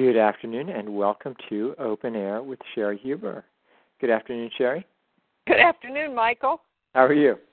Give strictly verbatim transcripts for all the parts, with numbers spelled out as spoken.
Good afternoon, and welcome to Open Air with Sherry Huber. Good afternoon, Sherry. Good afternoon, Michael. How are you?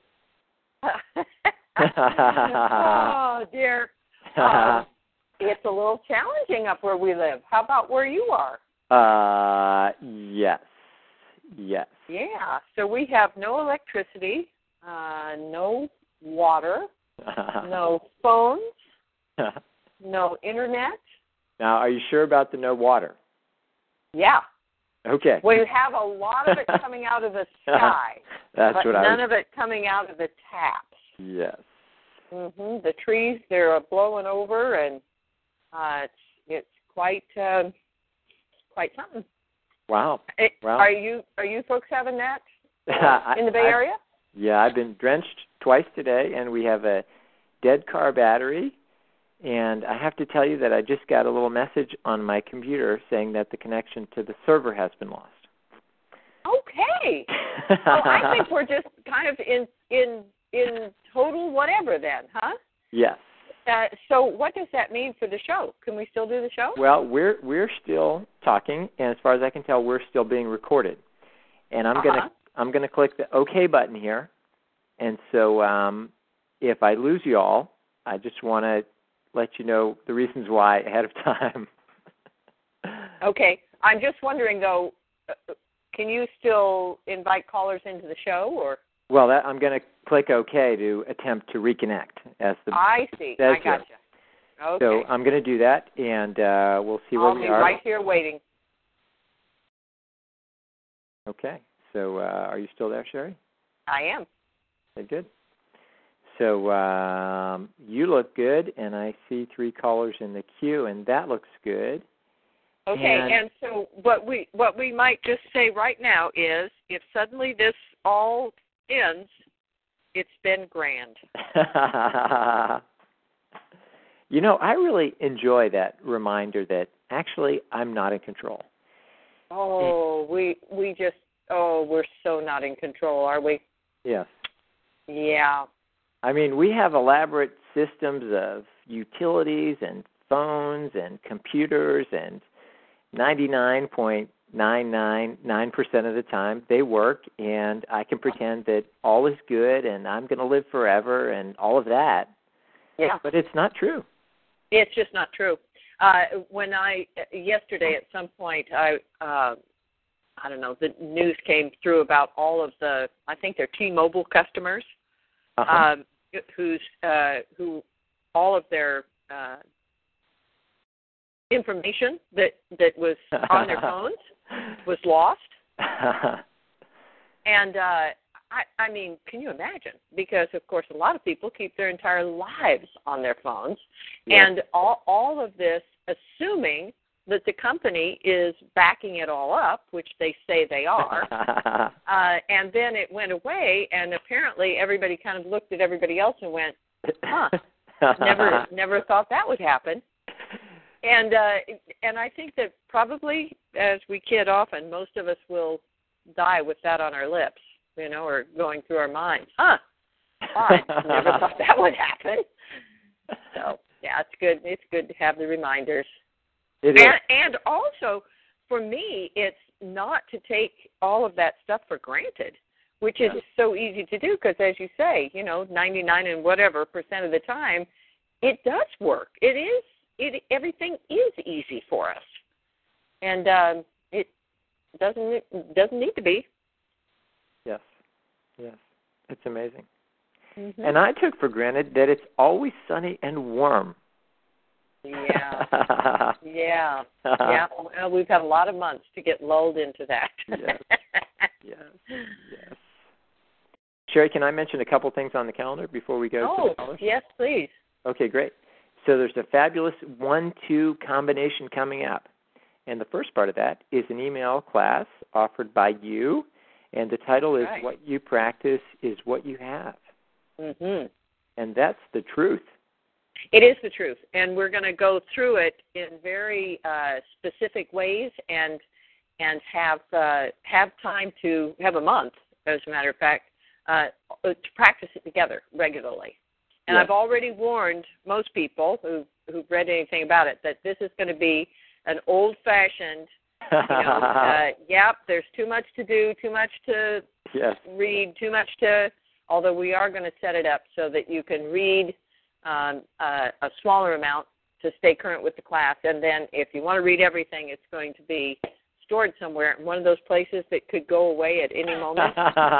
Oh, dear. Um, it's a little challenging up where we live. How about where you are? Uh, yes. Yes. Yeah. So we have no electricity, uh, no water, no phones, no internet. Now, are you sure about the no water? Yeah. Okay. We have a lot of it coming out of the sky, That's but what none I was... of it coming out of the taps. Yes. Mm-hmm. The trees, they're blowing over, and uh, it's it's quite uh, quite something. Wow. It, wow. Are you are you folks having that uh, in the Bay I, Area? Yeah, I've been drenched twice today, and we have a dead car battery. And I have to tell you that I just got a little message on my computer saying that the connection to the server has been lost. Okay. Well, I think we're just kind of in in in total whatever then, huh? Yes. Uh, so what does that mean for the show? Can we still do the show? Well, we're we're still talking, and as far as I can tell, we're still being recorded. And I'm uh-huh. gonna I'm gonna click the OK button here. And so um, if I lose you all, I just want to let you know the reasons why ahead of time. Okay. I'm just wondering, though, uh, can you still invite callers into the show? Or? Well, that, I'm going to click OK to attempt to reconnect. As the I see. I gotcha. Okay. So I'm going to do that, and uh, we'll see where I'll we be are. right here waiting. Okay. So uh, are you still there, Sherry? I am. Okay, good. So um, you look good, and I see three callers in the queue, and that looks good. Okay, and, and so what we what we might just say right now is, if suddenly this all ends, it's been grand. You know, I really enjoy that reminder that actually I'm not in control. Oh, we we just oh we're so not in control, are we? Yes. Yeah. I mean, we have elaborate systems of utilities and phones and computers, and ninety-nine point nine nine nine percent of the time they work, and I can pretend that all is good and I'm going to live forever and all of that. Yeah. But it's not true. It's just not true. Uh, when I, yesterday at some point, I, uh, I don't know, the news came through about all of the, I think they're T-Mobile customers. Uh-huh. Um, who's uh, who all of their uh, information that that was on their phones was lost. And uh, I, I mean, can you imagine? Because of course, a lot of people keep their entire lives on their phones, yeah. and all all of this assuming that the company is backing it all up, which they say they are, uh, and then it went away, and apparently everybody kind of looked at everybody else and went, huh, never never thought that would happen. And uh, and I think that probably, as we kid often, most of us will die with that on our lips, you know, or going through our minds. Huh, I never thought that would happen. So, yeah, it's good. It's good to have the reminders. It is. And, and also, for me, it's not to take all of that stuff for granted, which is yeah. so easy to do because, as you say, you know, ninety-nine and whatever percent of the time, it does work. It is. It everything is easy for us, and um, it doesn't doesn't need to be. Yes, yes, it's amazing. Mm-hmm. And I took for granted that it's always sunny and warm. Yeah, yeah, yeah. Well, we've had a lot of months to get lulled into that. Yes, yes, yes. Sherry, can I mention a couple things on the calendar before we go oh, to the callers? Yes, please. Okay, great. So there's a fabulous one two combination coming up. And the first part of that is an email class offered by you, and the title is right. What You Practice is What You Have. Mm-hmm. And that's the truth. It is the truth, and we're going to go through it in very uh, specific ways, and and have uh, have time to have a month, as a matter of fact, uh, to practice it together regularly. And yes. I've already warned most people who who've read anything about it that this is going to be an old-fashioned, you know, uh, yep, there's too much to do, too much to yes. read, too much to, although we are going to set it up so that you can read um, uh, a smaller amount to stay current with the class. And then if you want to read everything, it's going to be stored somewhere in one of those places that could go away at any moment.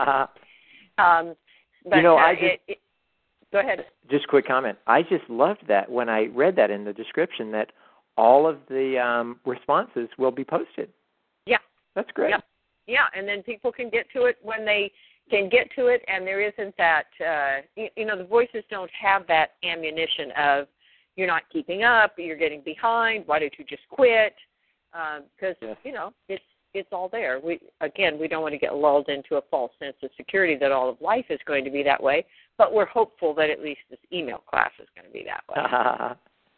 um, but, you know, uh, I just, it, it, go ahead. Just a quick comment. I just loved that when I read that in the description that all of the um, responses will be posted. Yeah. That's great. Yeah. yeah, and then people can get to it when they can get to it, and there isn't that, uh, you, you know, the voices don't have that ammunition of you're not keeping up, you're getting behind, why don't you just quit? Because, um, yes. you know, it's it's all there. We Again, we don't want to get lulled into a false sense of security that all of life is going to be that way, but we're hopeful that at least this email class is going to be that way.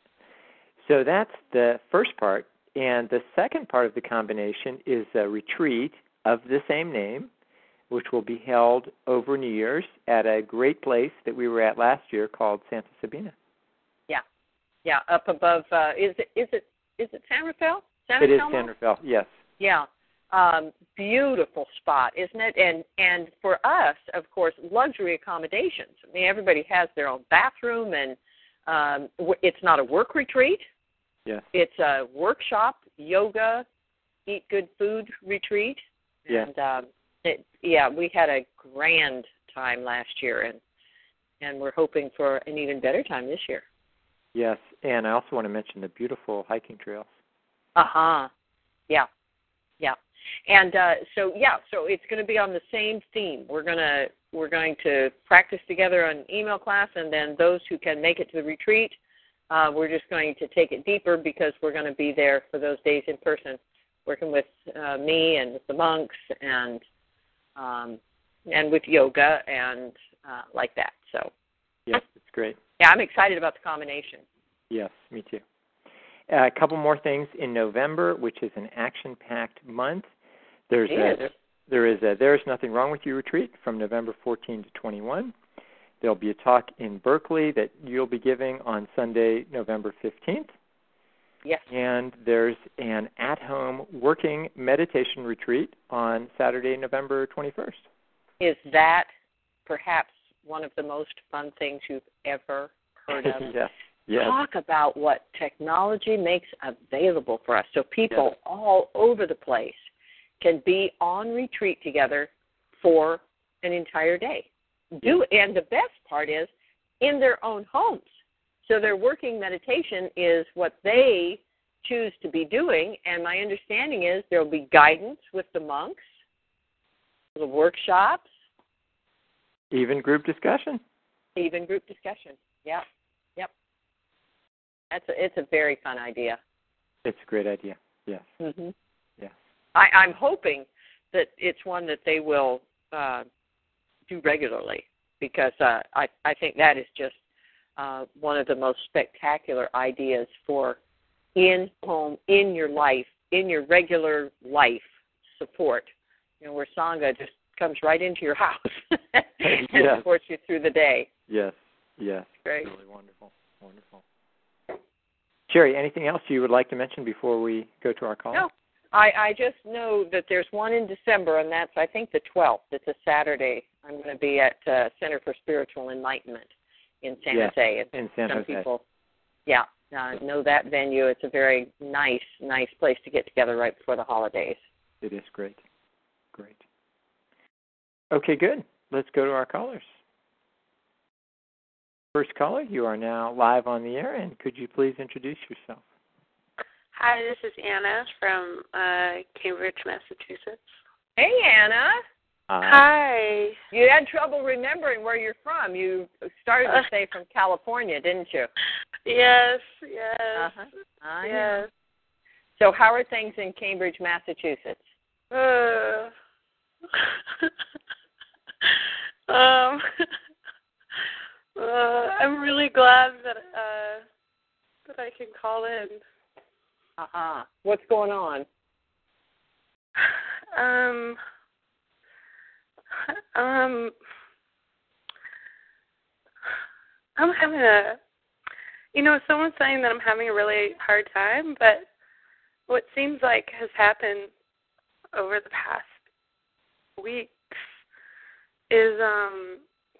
So that's the first part. And the second part of the combination is a retreat of the same name, which will be held over New Year's at a great place that we were at last year called Santa Sabina. Yeah, yeah, up above. Uh, is it is it is it San Rafael? San It is Rafael? San Rafael. Yes. Yeah, um, beautiful spot, isn't it? And and for us, of course, luxury accommodations. I mean, everybody has their own bathroom, and um, it's not a work retreat. Yes. It's a workshop, yoga, eat good food retreat. Yeah. And um, it, yeah, we had a grand time last year, and and we're hoping for an even better time this year. Yes, and I also want to mention the beautiful hiking trails. Uh-huh. Yeah. Yeah. And uh, so yeah, so it's going to be on the same theme. We're going to we're going to practice together on email class, and then those who can make it to the retreat, uh, we're just going to take it deeper because we're going to be there for those days in person, working with uh, me and with the monks and um, and with yoga and uh, like that. So yes, it's great. Yeah, I'm excited about the combination. Yes, me too. Uh, a couple more things in November, which is an action-packed month. There's a, there is a There's Nothing Wrong With You retreat from November fourteenth to twenty-first. There'll be a talk in Berkeley that you'll be giving on Sunday, November fifteenth. Yes. And there's an at-home working meditation retreat on Saturday, November twenty-first. Is that perhaps one of the most fun things you've ever heard of? Yes. Yes. Talk about what technology makes available for us. So people yes. all over the place can be on retreat together for an entire day. Do and the best part is in their own homes. So their working meditation is what they choose to be doing, and my understanding is there will be guidance with the monks, the workshops. Even group discussion. Even group discussion, yeah. Yep. That's a, it's a very fun idea. It's a great idea, yes. Mm-hmm. Yes. I, I'm hoping that it's one that they will uh, do regularly because uh, I, I think that is just uh, one of the most spectacular ideas for in-home, in your life, in your regular life support, you know, where Sangha just comes right into your house and yes. supports you through the day. Yes, yes. Great. Really wonderful, wonderful. Sherry, anything else you would like to mention before we go to our call? No. I, I just know that there's one in December, and that's, I think, the twelfth. It's a Saturday. I'm going to be at uh, Center for Spiritual Enlightenment in San yes, Jose. In San Some Jose. people, yeah, uh, know that venue. It's a very nice, nice place to get together right before the holidays. It is great. Great. Okay, good. Let's go to our callers. First caller, you are now live on the air, and could you please introduce yourself? Hi, this is Anna from uh, Cambridge, Massachusetts. Hey, Anna. Uh, Hi. You had trouble remembering where you're from. You started to say from California, didn't you? Yes, yes. Uh-huh. I yes. know. So how are things in Cambridge, Massachusetts? Uh, um, uh, I'm really glad that uh, that I can call in. Uh-huh. What's going on? Um, um, I'm having a, you know, someone's saying that I'm having a really hard time, but what seems like has happened over the past weeks is um,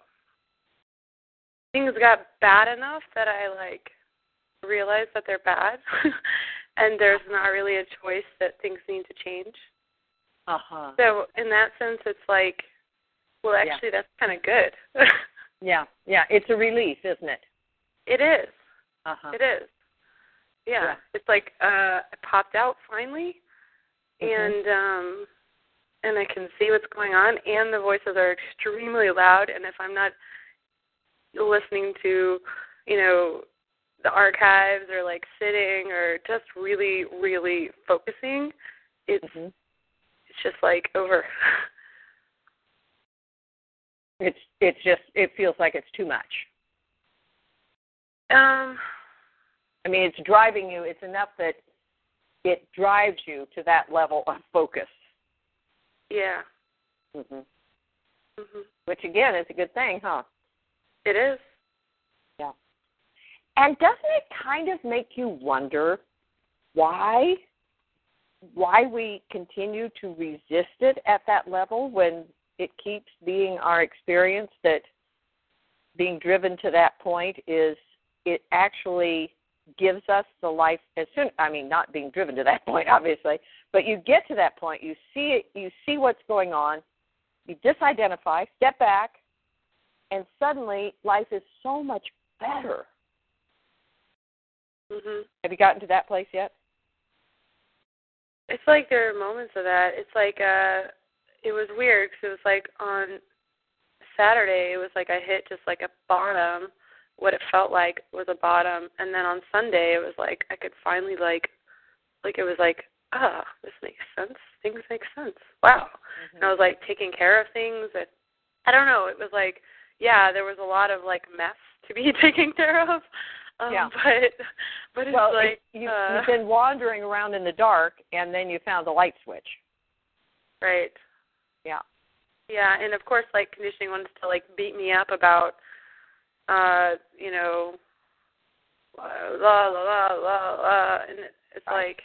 things got bad enough that I, like, realize that they're bad, and there's not really a choice that things need to change. Uh-huh. So in that sense, it's like, well, actually, yeah. that's kind of good. yeah, yeah. It's a relief, isn't it? It is. Uh-huh. It is. Yeah. yeah. It's like uh, it popped out finally, mm-hmm. and um, and I can see what's going on, and the voices are extremely loud, and if I'm not listening to, you know, the archives or, like, sitting or just really, really focusing, it's mm-hmm. it's just, like, over. It's it's just, it feels like it's too much. Um, I mean, it's driving you. It's enough that it drives you to that level of focus. Yeah. Mm-hmm. Mm-hmm. Which, again, is a good thing, huh? It is. Yeah. And doesn't it kind of make you wonder why why we continue to resist it at that level when it keeps being our experience that being driven to that point is it actually gives us the life as soon, I mean, not being driven to that point, obviously, but you get to that point, you see it, you see what's going on, you disidentify, step back, and suddenly life is so much better. Mm-hmm. Have you gotten to that place yet? It's like there are moments of that. It's like, uh, it was weird because it was like on Saturday, it was like I hit just like a bottom, what it felt like was a bottom, and then on Sunday it was like I could finally like, like it was like, ah, this makes sense. Things make sense. Wow. Mm-hmm. And I was like taking care of things. And I don't know. It was like, yeah, there was a lot of like mess to be taken care of. Um, yeah. But, but it's well, like it, you, uh, you've been wandering around in the dark, and then you found the light switch. Right. Yeah. Yeah, and of course, like, conditioning wants to, like, beat me up about, uh, you know, la, la, la, la, la, and it's right. like,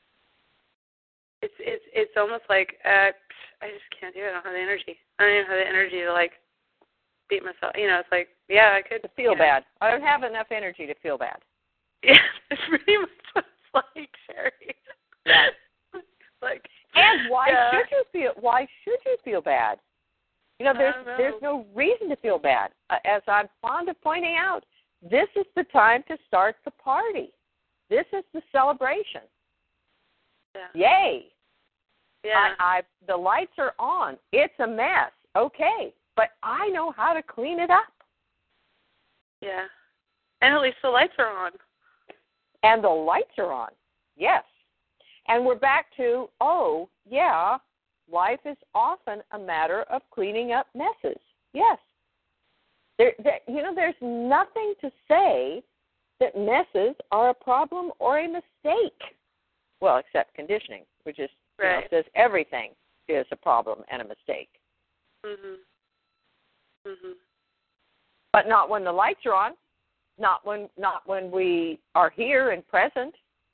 it's it's it's almost like, uh, I just can't do it. I don't have the energy. I don't even have the energy to, like, beat myself. You know, it's like, yeah, I could. To feel you know. bad. I don't have enough energy to feel bad. Yeah, it's pretty much what it's like, Sherry. Yeah. Like, and why yeah. should you feel? Why should you feel bad? You know, there's know. there's no reason to feel bad. Uh, as I'm fond of pointing out, this is the time to start the party. This is the celebration. Yeah. Yay! Yeah. I, I the lights are on. It's a mess. Okay, but I know how to clean it up. Yeah. And at least the lights are on. And the lights are on. Yes. And we're back to, oh, yeah, life is often a matter of cleaning up messes. Yes. There, there, you know, there's nothing to say that messes are a problem or a mistake. Well, except conditioning, which is, right. you know, says everything is a problem and a mistake. Mhm. Mhm. But not when the lights are on. Not when, not when we are here and present.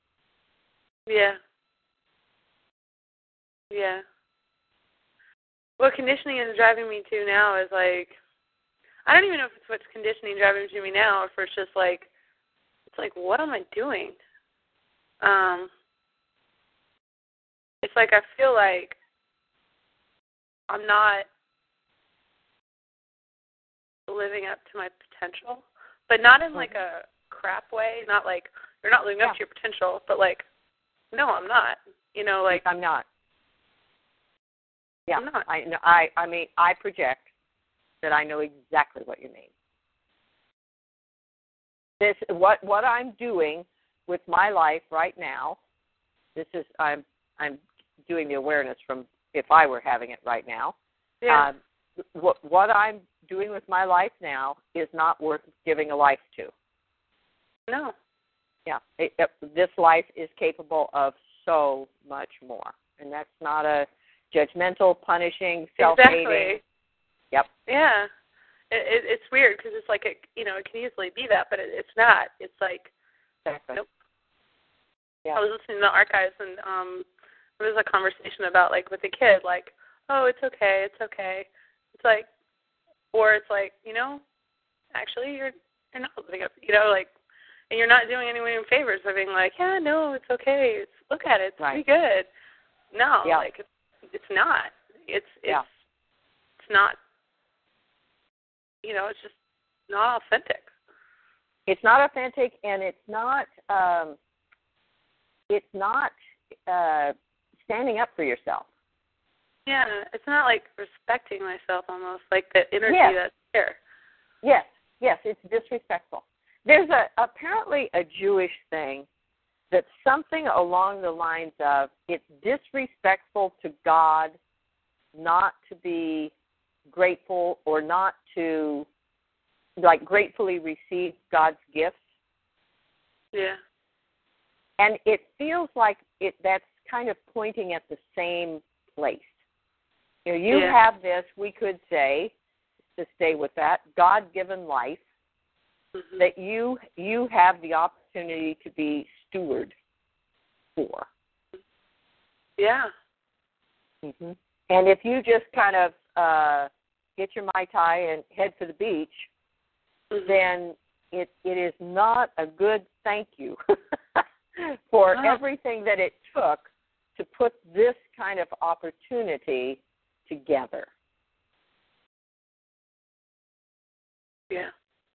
Yeah. Yeah. What conditioning is driving me to now is like, I don't even know if it's what's conditioning driving to me now, or if it's just like, it's like, what am I doing? Um, it's like I feel like I'm not living up to my potential, but not in like a crap way. Not like you're not living yeah. up to your potential, but like, no, I'm not. You know, like I'm not. Yeah, I'm not. I know. I I mean, I project that I know exactly what you mean. This what what I'm doing with my life right now. This is I'm I'm doing the awareness from if I were having it right now. Yeah. Um, what what I'm doing with my life now is not worth giving a life to. No. Yeah, it, it, this life is capable of so much more, and that's not a judgmental, punishing, self-hating. Exactly. Yep. Yeah. It, it, it's weird because it's like, it, you know, it can easily be that, but it, it's not. It's like, exactly. nope. I was listening to the archives, and um, there was a conversation about, like, with the kid, like, oh, it's okay, it's okay. It's like, or it's like, you know, actually, you're you're not living up, you know, like, and you're not doing anyone any favors by being like, yeah, no, it's okay. It's, look at it, it's right. pretty good. No, yeah. like, it's, it's not. It's it's yeah. it's not. You know, it's just not authentic. It's not authentic, and it's not. Um, it's not uh, standing up for yourself. Yeah, it's not like respecting myself almost, like the energy yes. that's there. Yes, yes, it's disrespectful. There's a apparently a Jewish thing that's something along the lines of it's disrespectful to God not to be grateful or not to, like, gratefully receive God's gifts. Yeah. And it feels like it that's kind of pointing at the same place. You know, you yeah. have this, we could say, to stay with that, God-given life mm-hmm. that you you have the opportunity to be steward for. Yeah. Mm-hmm. And if you just kind of uh, get your Mai Tai and head for the beach, mm-hmm. then it it is not a good thank you for wow. everything that it took to put this kind of opportunity together. Yeah.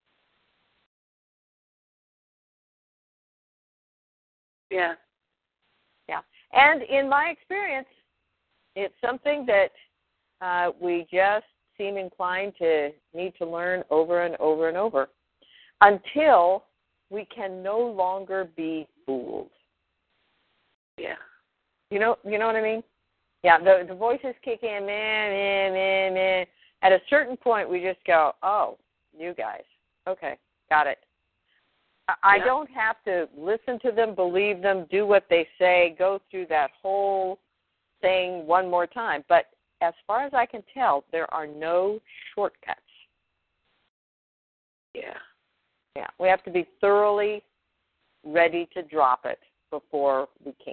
Yeah. Yeah. And in my experience, it's something that uh, we just seem inclined to need to learn over and over and over until we can no longer be fooled. Yeah. You know, you know what I mean? Yeah, the the voices kick in, meh, meh, meh, meh. At a certain point, we just go, oh, you guys, okay, got it. I, I yeah. don't have to listen to them, believe them, do what they say, go through that whole thing one more time. But as far as I can tell, there are no shortcuts. Yeah. Yeah, we have to be thoroughly ready to drop it before we can.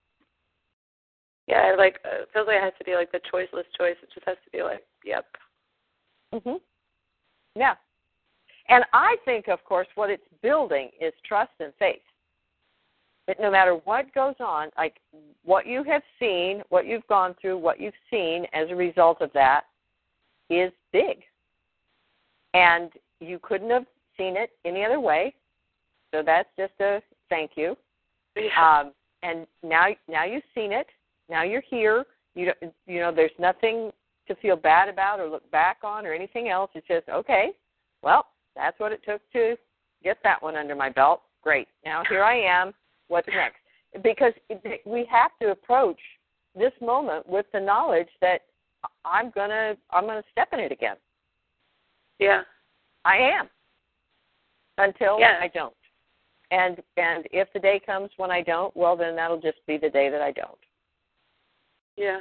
Yeah, like uh, it feels like it has to be like the choiceless choice. It just has to be like, yep. Mhm. Yeah. And I think, of course, what it's building is trust and faith. That no matter what goes on, like what you have seen, what you've gone through, what you've seen as a result of that is big. And you couldn't have seen it any other way. So that's just a thank you. Yeah. Um, and now, now you've seen it. Now you're here. You don't, you know, there's nothing to feel bad about or look back on or anything else. It's just, okay, well, that's what it took to get that one under my belt. Great. Now here I am. What's next? Because we have to approach this moment with the knowledge that I'm gonna I'm gonna step in it again. Yeah. I am. Until yeah. I don't. And and if the day comes when I don't, well, then that'll just be the day that I don't. Yeah.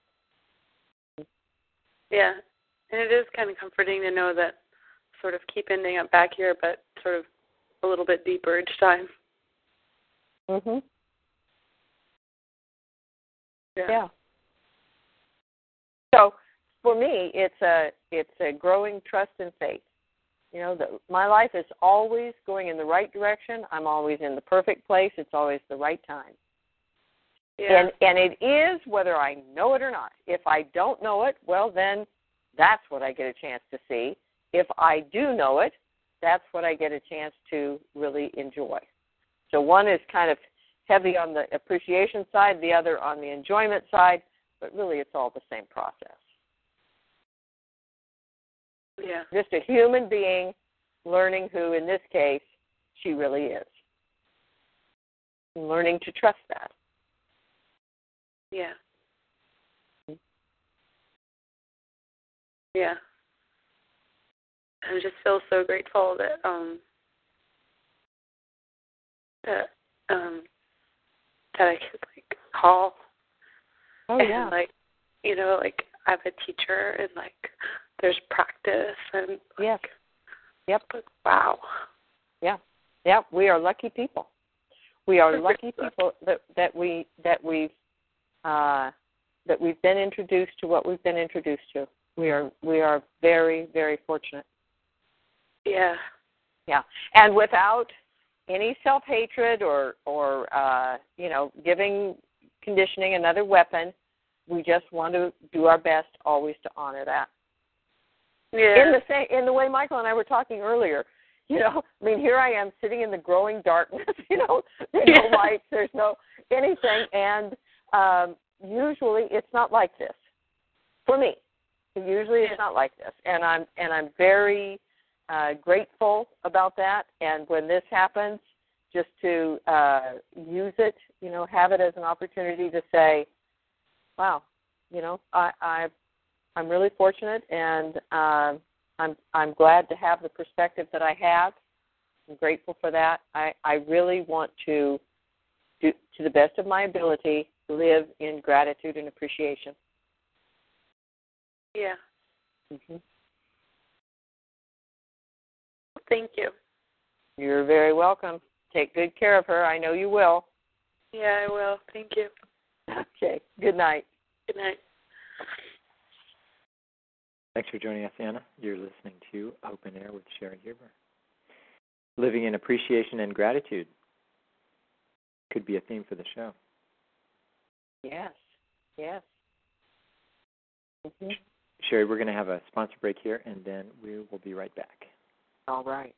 Yeah. And it is kind of comforting to know that sort of keep ending up back here, but sort of a little bit deeper each time. Mhm. Yeah. Yeah. So for me, it's a it's a growing trust and faith. You know, the, my life is always going in the right direction. I'm always in the perfect place. It's always the right time. Yeah. And and it is whether I know it or not. If I don't know it, well, then that's what I get a chance to see. If I do know it, that's what I get a chance to really enjoy. So one is kind of heavy on the appreciation side, the other on the enjoyment side, but really it's all the same process. Yeah. Just a human being learning who, in this case, she really is. And learning to trust that. Yeah. Yeah. I just feel so grateful that um that um that I could like call. Oh and, yeah. like you know, like I have a teacher and like there's practice and like, yes. Yep. Like, wow. Yeah. Yeah. We are lucky people. We are lucky people that, that we that we've uh, that we've been introduced to what we've been introduced to. We are we are very, very fortunate. Yeah. Yeah. And without any self-hatred or, or uh, you know, giving conditioning another weapon, we just want to do our best always to honor that. Yeah. In the same, in the way Michael and I were talking earlier, you know, I mean, here I am sitting in the growing darkness, you know, there's no lights, there's no anything, and um, usually it's not like this. For me, usually it's not like this, and I'm and I'm very uh, grateful about that. And when this happens, just to uh, use it, you know, have it as an opportunity to say, "Wow, you know, I, I I'm really fortunate, and uh, I'm I'm glad to have the perspective that I have. I'm grateful for that. I, I really want to, do, to the best of my ability, live in gratitude and appreciation." Yeah. Mm-hmm. Thank you. You're very welcome. Take good care of her. I know you will. Yeah, I will. Thank you. Okay. Good night. Good night. Thanks for joining us, Anna. You're listening to Open Air with Sherry Huber. Living in appreciation and gratitude could be a theme for the show. Yes. Yes. Mm-hmm. Sherry, we're going to have a sponsor break here, and then we will be right back. All right.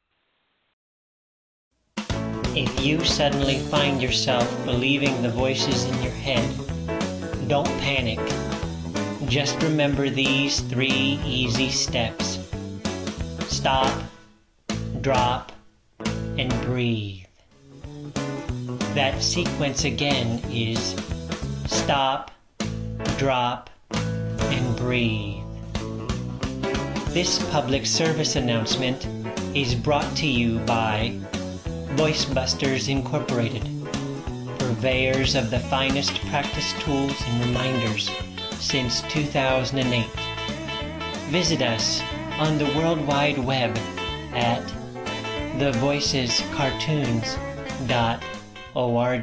If you suddenly find yourself believing the voices in your head, don't panic. Just remember these three easy steps. Stop, drop, and breathe. That sequence again is stop, drop, and breathe. This public service announcement is brought to you by VoiceBusters Incorporated, purveyors of the finest practice tools and reminders since two thousand eight. Visit us on the World Wide Web at the voices cartoons dot org.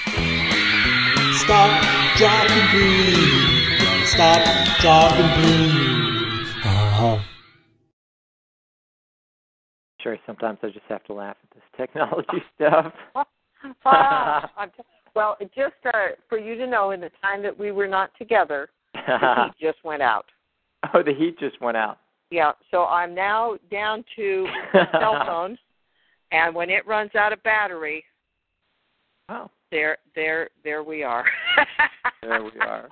Stop, drop, and breathe. Stop, drop, and breathe. Uh-huh. Sure, sometimes I just have to laugh at this technology stuff. ah, I'm t- well, it just uh, for you to know, in the time that we were not together, the heat just went out. Oh, the heat just went out. Yeah, so I'm now down to the cell phone, and when it runs out of battery, oh, there, there, there we are. There we are.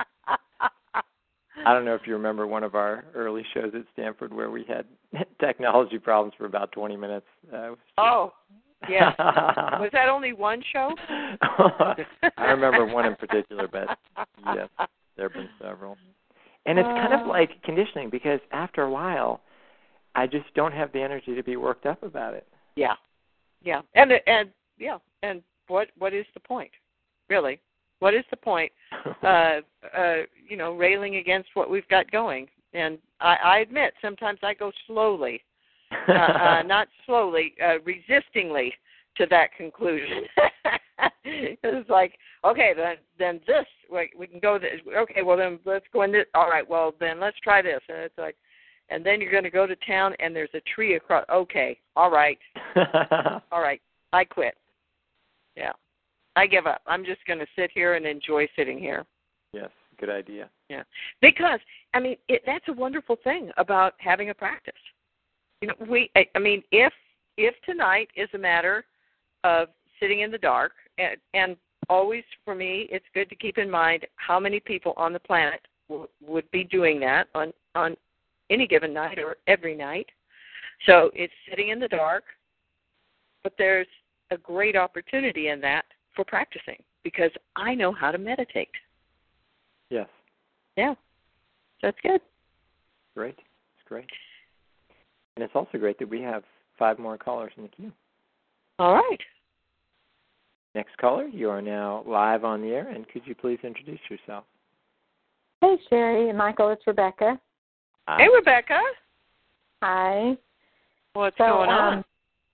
I don't know if you remember one of our early shows at Stanford where we had technology problems for about twenty minutes. Uh, just... Oh, yeah. Was that only one show? I remember one in particular, but yes, there have been several. And it's kind of like conditioning, because after a while, I just don't have the energy to be worked up about it. Yeah, yeah, and and yeah, and what what is the point, really? What is the point? Uh, uh, you know, railing against what we've got going. And I, I admit, sometimes I go slowly, uh, uh, not slowly, uh, resistingly to that conclusion. It's like, okay, then then this, we, we can go this. Okay, well then let's go in this. All right, well then let's try this. And it's like, and then you're going to go to town and there's a tree across. Okay, all right, all right, I quit. Yeah. I give up. I'm just going to sit here and enjoy sitting here. Yes, good idea. Yeah, because I mean it, that's a wonderful thing about having a practice. You know, we. I, I mean, if if tonight is a matter of sitting in the dark, and, and always for me, it's good to keep in mind how many people on the planet w- would be doing that on on any given night or every night. So it's sitting in the dark, but there's a great opportunity in that for practicing, because I know how to meditate. Yes. Yeah. That's good. Great. It's great. And it's also great that we have five more callers in the queue. All right. Next caller, you are now live on the air, and could you please introduce yourself? Hey, Sherry and Michael, it's Rebecca. Hi. Hey, Rebecca. Hi. What's so, going on? Um,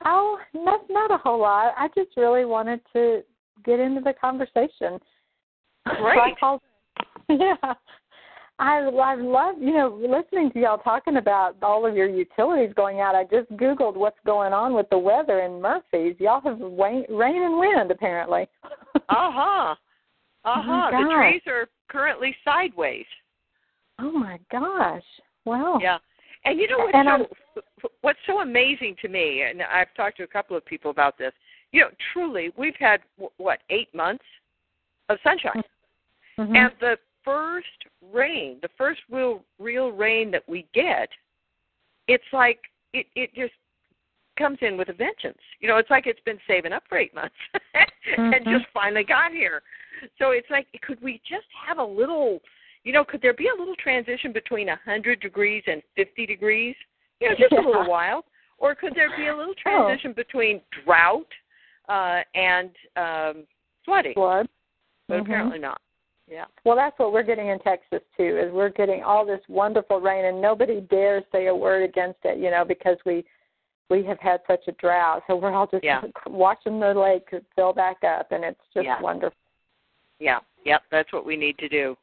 Oh, not not a whole lot. I just really wanted to get into the conversation. Great. So I called, yeah. I I love, you know, listening to y'all talking about all of your utilities going out. I just Googled what's going on with the weather in Murphy's. Y'all have rain, rain and wind, apparently. Uh-huh. Uh-huh. Oh, the trees are currently sideways. Oh, my gosh. Wow. Yeah. And you know what's and so, what's so amazing to me, and I've talked to a couple of people about this, you know, truly, we've had, what, eight months of sunshine. Mm-hmm. And the first rain, the first real real rain that we get, it's like it, it just comes in with a vengeance. You know, it's like it's been saving up for eight months and mm-hmm. just finally got here. So it's like, could we just have a little, you know, could there be a little transition between one hundred degrees and fifty degrees? You know, just yeah. a little while. Or could there be a little transition oh. between drought uh, and um, flooding? Flood. But mm-hmm. apparently not. Yeah. Well, that's what we're getting in Texas, too, is we're getting all this wonderful rain, and nobody dares say a word against it, you know, because we we have had such a drought. So we're all just yeah. watching the lake fill back up, and it's just yeah. wonderful. Yeah, yep, that's what we need to do.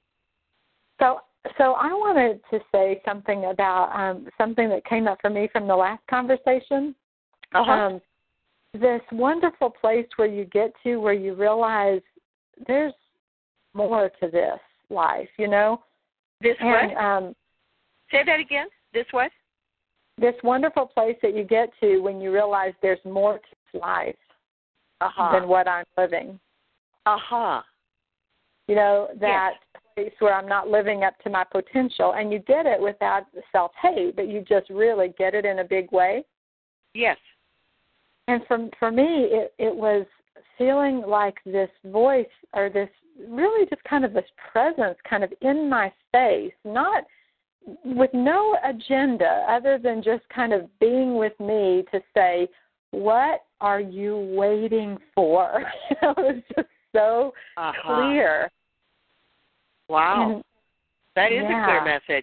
So so I wanted to say something about um, something that came up for me from the last conversation. Uh-huh. Um, this wonderful place where you get to where you realize there's more to this life, you know. This and, what? Um, Say that again. This what? This wonderful place that you get to when you realize there's more to life uh-huh. than what I'm living. Uh-huh. You know, that yes. place where I'm not living up to my potential. And you get it without self-hate, but you just really get it in a big way. Yes. And for, for me, it, it was feeling like this voice or this really just kind of this presence kind of in my face, not with no agenda other than just kind of being with me to say, what are you waiting for? You know, it was just so uh-huh. clear. Wow. And, that is yeah. a clear message.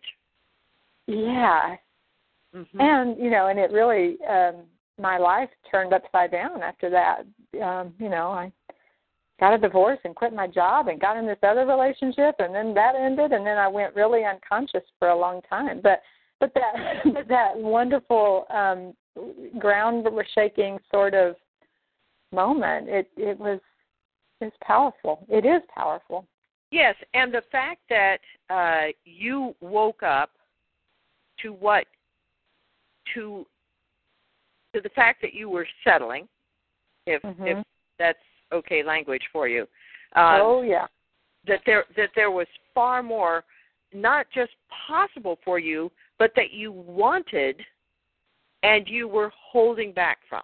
Yeah. Mm-hmm. And, you know, and it really, um, my life turned upside down after that. Um, you know, I got a divorce and quit my job and got in this other relationship, and then that ended, and then I went really unconscious for a long time. But but that that wonderful um, ground-shaking sort of moment, it it was it's powerful. It is powerful. Yes, and the fact that uh, you woke up to what to to the fact that you were settling, if mm-hmm. if that's okay language for you. Um, oh yeah. That there that there was far more, not just possible for you, but that you wanted, and you were holding back from.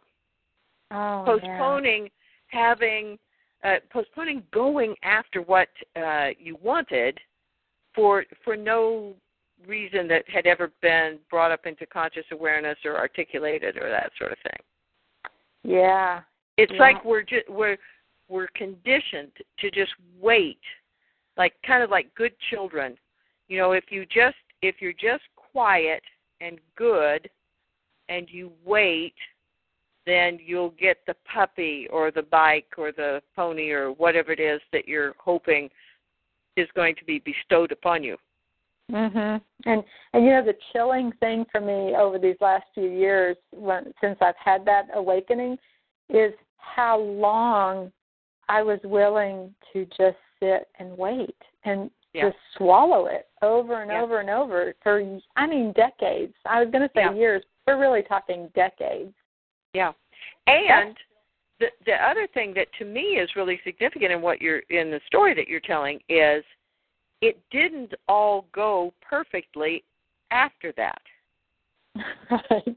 Oh, postponing yeah. having, uh, postponing going after what uh, you wanted, for for no reason that had ever been brought up into conscious awareness or articulated or that sort of thing. Yeah. It's yeah. like we're just we're we're conditioned to just wait, like kind of like good children. You know, if you just if you're just quiet and good, and you wait, then you'll get the puppy or the bike or the pony or whatever it is that you're hoping is going to be bestowed upon you. Mhm. And and you know, the chilling thing for me over these last few years, when, since I've had that awakening, is how long I was willing to just sit and wait and yeah. just swallow it over and yeah. over and over for, I mean, decades. I was going to say yeah. years. We're really talking decades. Yeah. And the the other thing that to me is really significant in what you're in the story that you're telling is it didn't all go perfectly after that. Right.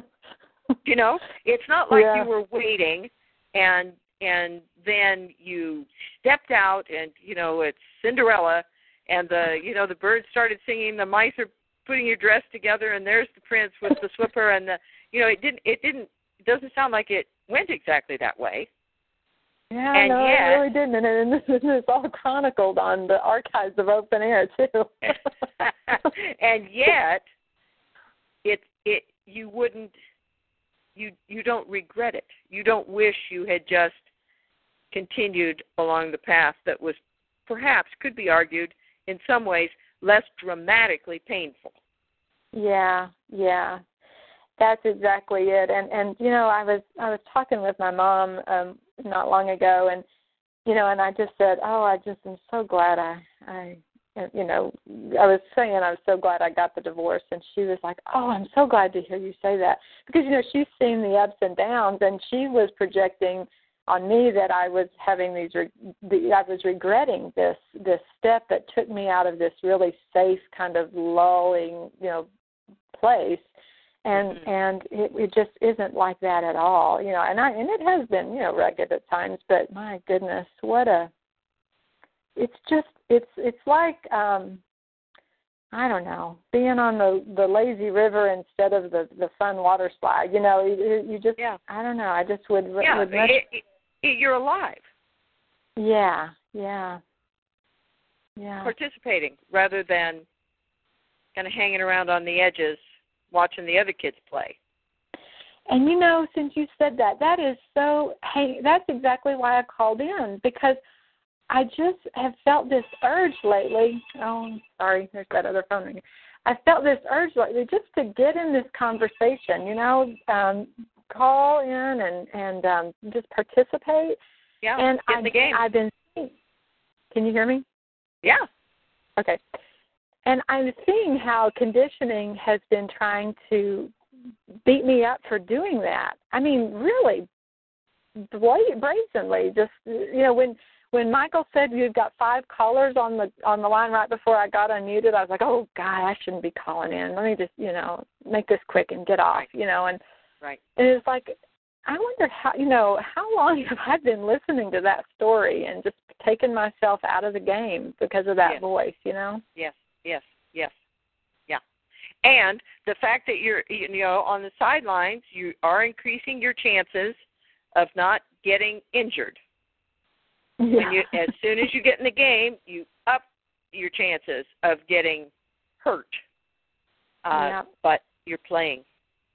You know, it's not like yeah. you were waiting and and then you stepped out and, you know, it's Cinderella and the, you know, the birds started singing, the mice are putting your dress together and there's the prince with the slipper and the, you know, it didn't, it didn't, it doesn't sound like it went exactly that way. Yeah, and no, yet, it really didn't. And it's all chronicled on the archives of Open Air, too. And yet, it, it, you wouldn't, you you don't regret it. You don't wish you had just continued along the path that was perhaps, could be argued, in some ways, less dramatically painful. Yeah, yeah. That's exactly it. And and you know, I was I was talking with my mom um not long ago, and you know, and I just said, "Oh, I just am so glad I I you know, I was saying I was so glad I got the divorce." And she was like, "Oh, I'm so glad to hear you say that." Because you know, she's seen the ups and downs, and she was projecting on me that I was having these re- the, I was regretting this this step that took me out of this really safe kind of lulling, you know, place. And mm-hmm. and it, it just isn't like that at all, you know. And I and it has been, you know, rugged at times. But my goodness, what a! It's just it's it's like um, I don't know, being on the, the lazy river instead of the, the fun water slide. You know, you, you just yeah. I don't know. I just would yeah. Would much... it, it, you're alive. Yeah, yeah, yeah. Participating rather than kind of hanging around on the edges, watching the other kids play. And, you know, since you said that, that is so, hey, that's exactly why I called in, because I just have felt this urge lately. Oh, sorry, there's that other phone ringing. I felt this urge lately just to get in this conversation, you know, um, call in and, and um, just participate. Yeah, and get in the game. I've been, can you hear me? Yeah. Okay. And I'm seeing how conditioning has been trying to beat me up for doing that. I mean, really, brazenly. Just, you know, when when Michael said you've got five callers on the on the line right before I got unmuted, I was like, oh God, I shouldn't be calling in. Let me just, you know, make this quick and get off, you know. And right. And it's like, I wonder how, you know, how long have I been listening to that story and just taken myself out of the game because of that yes. voice, you know? Yes. Yes, yes, yeah. And the fact that you're, you know, on the sidelines, you are increasing your chances of not getting injured. Yeah. When you, as soon as you get in the game, you up your chances of getting hurt. Uh, yep. But you're playing.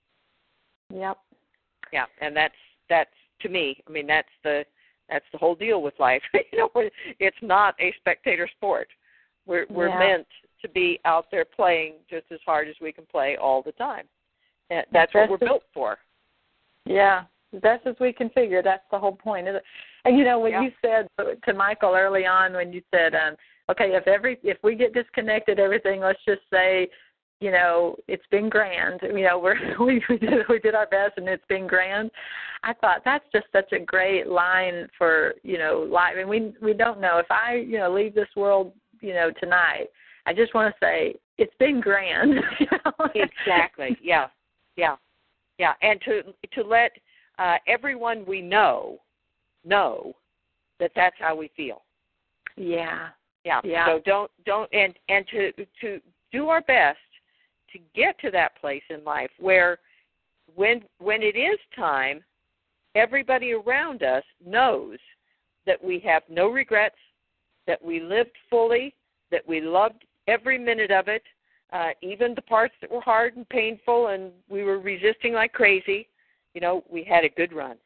Yep. Yeah, and that's that's to me. I mean, that's the that's the whole deal with life. You know, it's not a spectator sport. We're we're yeah. meant to be out there playing just as hard as we can play all the time. And that's best what we're as, built for. Yeah, the best as we can figure. That's the whole point. And, you know, when yeah. you said to Michael early on, when you said, um, okay, if every if we get disconnected, everything, let's just say, you know, it's been grand. You know, we're, we we did we did our best, and it's been grand. I thought that's just such a great line for, you know, life. And we we don't know if I, you know, leave this world, you know, tonight. I just want to say it's been grand. You know? Exactly. Yeah. Yeah. Yeah. And to to let uh, everyone we know know that that's how we feel. Yeah. Yeah. Yeah. So don't don't and and to to do our best to get to that place in life where when when it is time, everybody around us knows that we have no regrets, that we lived fully, that we loved every minute of it, uh, even the parts that were hard and painful and we were resisting like crazy. You know, we had a good run.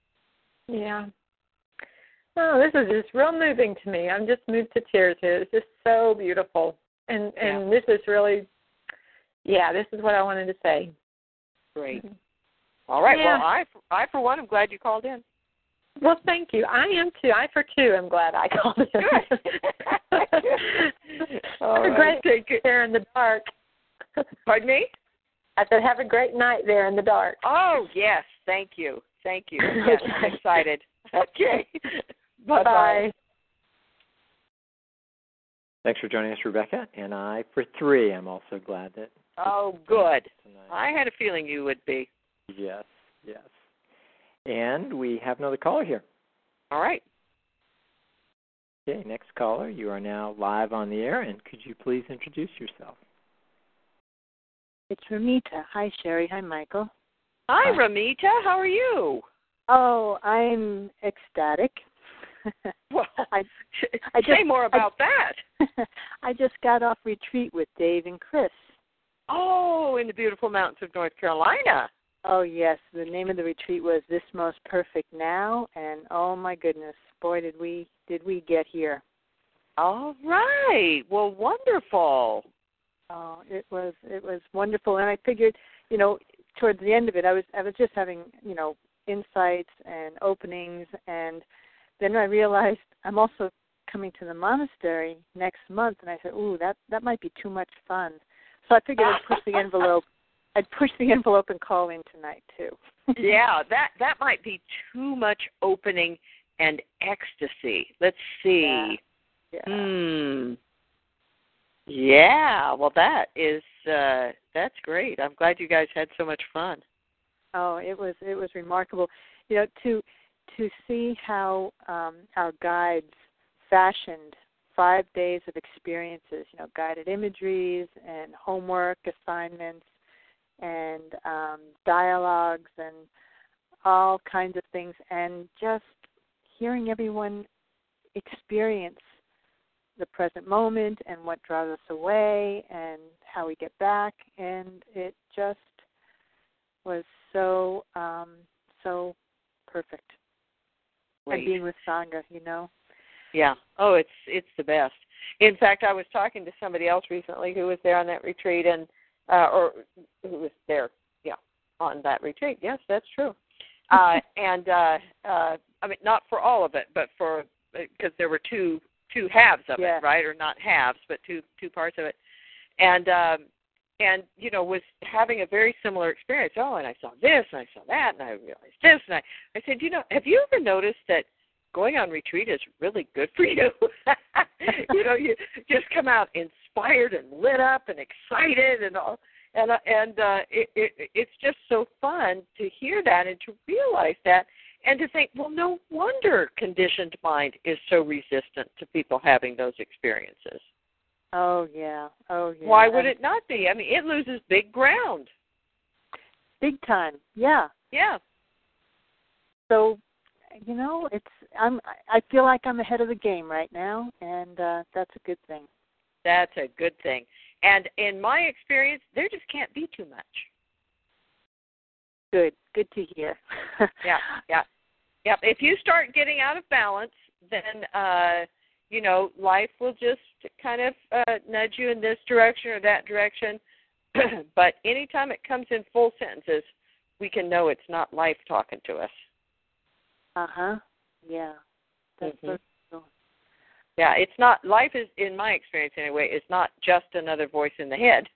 Yeah. Oh, this is just real moving to me. I'm just moved to tears here. It's just so beautiful. And and yeah. this is really, yeah, this is what I wanted to say. Great. All right. Yeah. Well, I, I, for one, am glad you called in. Well, thank you. I am, too. I, for two, am glad I called in. Good. Have a great night there in the dark. Pardon me? I said, have a great night there in the dark. Oh, yes. Thank you. Thank you. Yes, okay. I'm excited. Okay. Bye-bye. Bye-bye. Thanks for joining us, Rebecca. And I, for three, am also glad that... Oh, good. Tonight. I had a feeling you would be. Yes, yes. And we have another caller here. All right. Okay, next caller. You are now live on the air, and could you please introduce yourself? It's Ramita. Hi, Sherry. Hi, Michael. Hi, Hi. Ramita. How are you? Oh, I'm ecstatic. Well, I, I say just, more about I, that. I just got off retreat with Dave and Chris. Oh, in the beautiful mountains of North Carolina. Oh, yes. The name of the retreat was This Most Perfect Now, and oh, my goodness, boy, did we did we get here. All right. Well, wonderful. Oh, it was it was wonderful, and I figured, you know, towards the end of it, I was I was just having, you know, insights and openings, and then I realized I'm also coming to the monastery next month, and I said, ooh, that that might be too much fun. So I figured I'd push the envelope. I'd push the envelope and call in tonight too. Yeah, that that might be too much opening and ecstasy. Let's see. Yeah. Yeah. Hmm. Yeah. Well, that is uh, that's great. I'm glad you guys had so much fun. Oh, it was it was remarkable. You know, to to see how um, our guides fashioned five days of experiences. You know, guided imageries and homework assignments and um, dialogues and all kinds of things, and just hearing everyone experience the present moment and what draws us away and how we get back, and it just was so, um, so perfect. Great. And being with Sangha, you know. Yeah. Oh, it's it's the best. In fact, I was talking to somebody else recently who was there on that retreat, and uh, or who was there, yeah, on that retreat. Yes, that's true. Uh, and uh, uh, I mean, not for all of it, but for because there were two two halves of yeah. it, right? Or not halves, but two two parts of it. And um, and you know, was having a very similar experience. Oh, and I saw this, and I saw that, and I realized this, and I I said, you know, have you ever noticed that going on retreat is really good for you? You know, you just come out inspired and lit up and excited and all, and uh, and uh, it, it it's just so fun to hear that and to realize that, and to think, well, no wonder conditioned mind is so resistant to people having those experiences. Oh yeah, oh yeah. Why would it not be? I mean, it loses big ground. Big time, yeah. Yeah. So, you know, it's I'm I feel like I'm ahead of the game right now, and uh, that's a good thing. That's a good thing. And in my experience, there just can't be too much. Good, good to hear. yeah, yeah, yeah. If you start getting out of balance, then uh, you know, life will just kind of uh, nudge you in this direction or that direction. But anytime it comes in full sentences, we can know it's not life talking to us. Uh huh. Yeah. That's mm-hmm. so cool. Yeah, it's not, life is, in my experience anyway, is not just another voice in the head.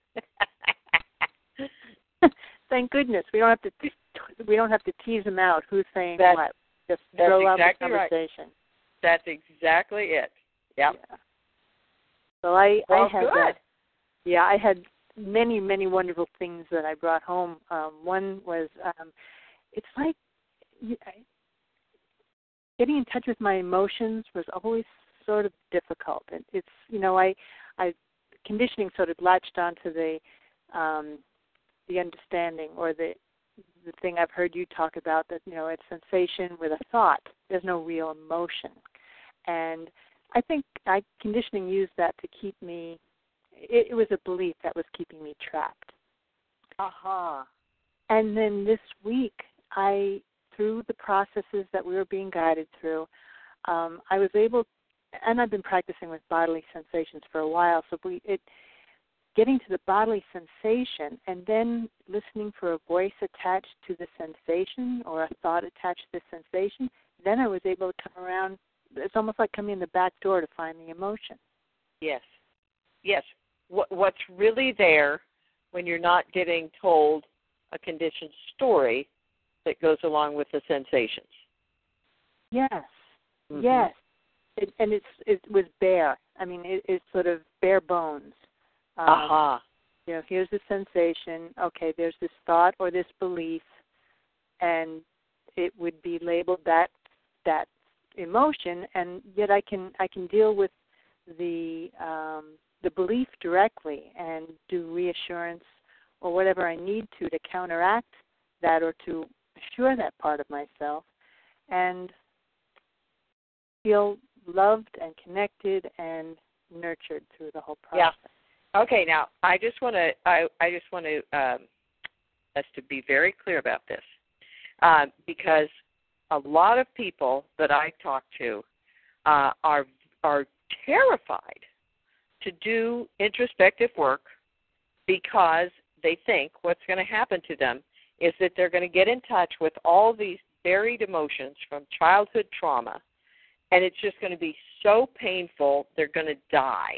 Thank goodness. We don't have to we don't have to tease them out who's saying that's, what. Just that's throw exactly out the conversation. Right. That's exactly it. Yep. Yeah. So I well, I had good. Uh, yeah, I had many, many wonderful things that I brought home. Um, one was um, it's like you, I, getting in touch with my emotions was always sort of difficult. It, it's you know I I conditioning sort of latched onto the um, the understanding or the the thing I've heard you talk about, that you know it's sensation with a thought. There's no real emotion, and I think I conditioning used that to keep me. It, it was a belief that was keeping me trapped. Uh-huh. And then this week, I through the processes that we were being guided through, um, I was able, and I've been practicing with bodily sensations for a while, so we, it, getting to the bodily sensation and then listening for a voice attached to the sensation or a thought attached to the sensation, then I was able to come around. It's almost like coming in the back door to find the emotion. Yes. Yes. What, what's really there when you're not getting told a conditioned story that goes along with the sensations. Yes. Mm-hmm. Yes. It, and it's it was bare. I mean, it, it's sort of bare bones. Um, Aha. Uh-huh. You know, here's the sensation. Okay, there's this thought or this belief, and it would be labeled that that emotion, and yet I can I can deal with the um, the belief directly and do reassurance or whatever I need to to counteract that or to assure that part of myself, and feel loved and connected and nurtured through the whole process. Yeah. Okay. Now I just want to I, I just want to um, us to be very clear about this, uh, because a lot of people that I talk to uh, are are terrified to do introspective work because they think what's going to happen to them is that they're going to get in touch with all these buried emotions from childhood trauma, and it's just going to be so painful they're going to die.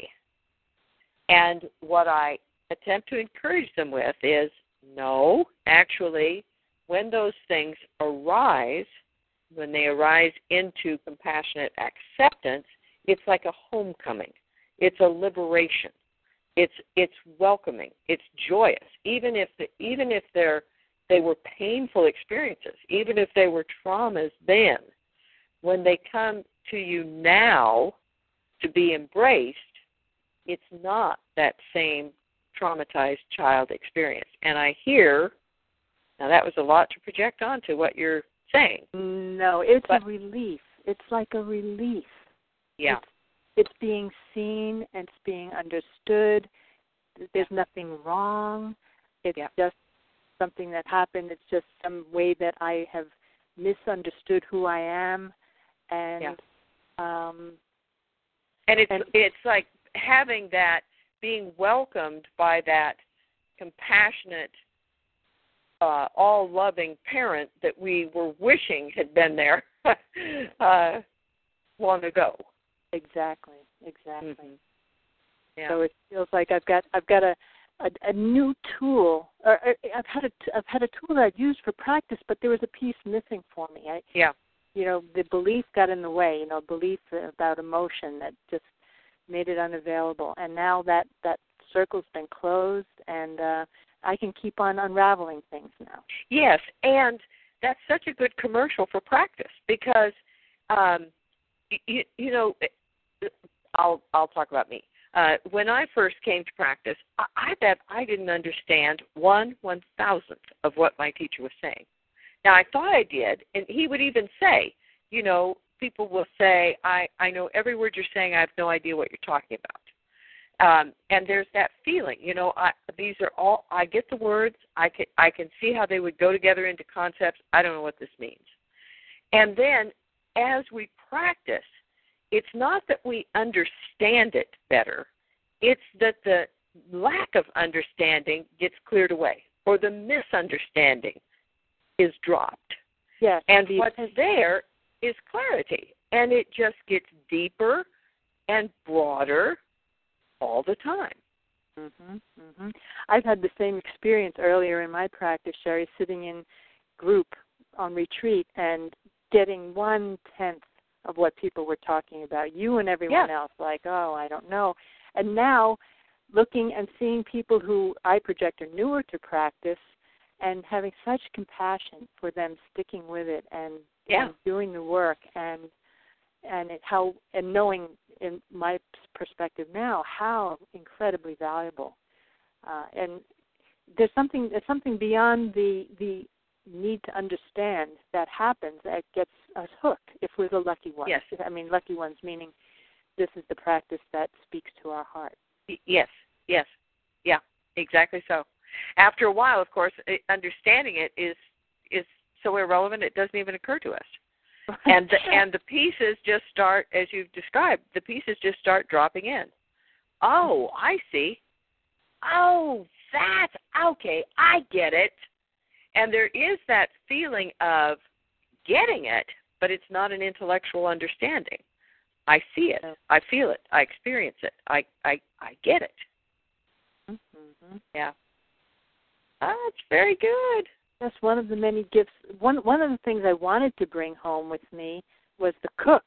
And what I attempt to encourage them with is, no, actually, when those things arise, when they arise into compassionate acceptance, it's like a homecoming. It's a liberation. It's it's welcoming. It's joyous. Even if the, even if they're they were painful experiences, even if they were traumas then, when they come to you now to be embraced, it's not that same traumatized child experience. And I hear, now that was a lot to project onto what you're saying. No, it's but, a relief. It's like a relief. Yeah. It's, it's being seen and it's being understood. There's nothing wrong. It's yeah. just something that happened. It's just some way that I have misunderstood who I am. And yeah. um, and it's and, it's like having that, being welcomed by that compassionate, uh, all-loving parent that we were wishing had been there uh, long ago. Exactly, exactly. Mm-hmm. Yeah. So it feels like I've got I've got a a, a new tool. Or I've had a I've had a tool that I've used for practice, but there was a piece missing for me. I, yeah. You know, the belief got in the way. You know, belief about emotion that just made it unavailable. And now that that circle's been closed, and uh, I can keep on unraveling things now. Yes, and that's such a good commercial for practice because, um, you, you know, I'll I'll talk about me. Uh, when I first came to practice, I, I bet I didn't understand one one thousandth of what my teacher was saying. Now, I thought I did, and he would even say, you know, people will say, I, I know every word you're saying, I have no idea what you're talking about. Um, and there's that feeling, you know, I, these are all, I get the words, I can, I can see how they would go together into concepts, I don't know what this means. And then as we practice, it's not that we understand it better, it's that the lack of understanding gets cleared away, or the misunderstanding is dropped. Yes. And what's there is clarity, and it just gets deeper and broader all the time. Mhm. Mhm. I've had the same experience earlier in my practice, Sherry, sitting in group on retreat and getting one tenth of what people were talking about. You and everyone yeah. else, like, oh, I don't know. And now, looking and seeing people who I project are newer to practice, and having such compassion for them sticking with it and, yeah. and doing the work, and and it, how and knowing in my perspective now how incredibly valuable. Uh, and there's something there's something beyond the the need to understand that happens that gets us hooked if we're the lucky ones. Yes. I mean, lucky ones meaning this is the practice that speaks to our heart. Yes. Yes. Yeah. Exactly so. After a while, of course, understanding it is is so irrelevant it doesn't even occur to us, and the, and the pieces just start, as you've described, the pieces just start dropping in. Oh, I see. Oh, that's okay. I get it. And there is that feeling of getting it, but it's not an intellectual understanding. I see it. I feel it. I experience it. I I, I get it. Mm-hmm. Yeah. Oh, it's very good. That's one of the many gifts. One one of the things I wanted to bring home with me was the cook.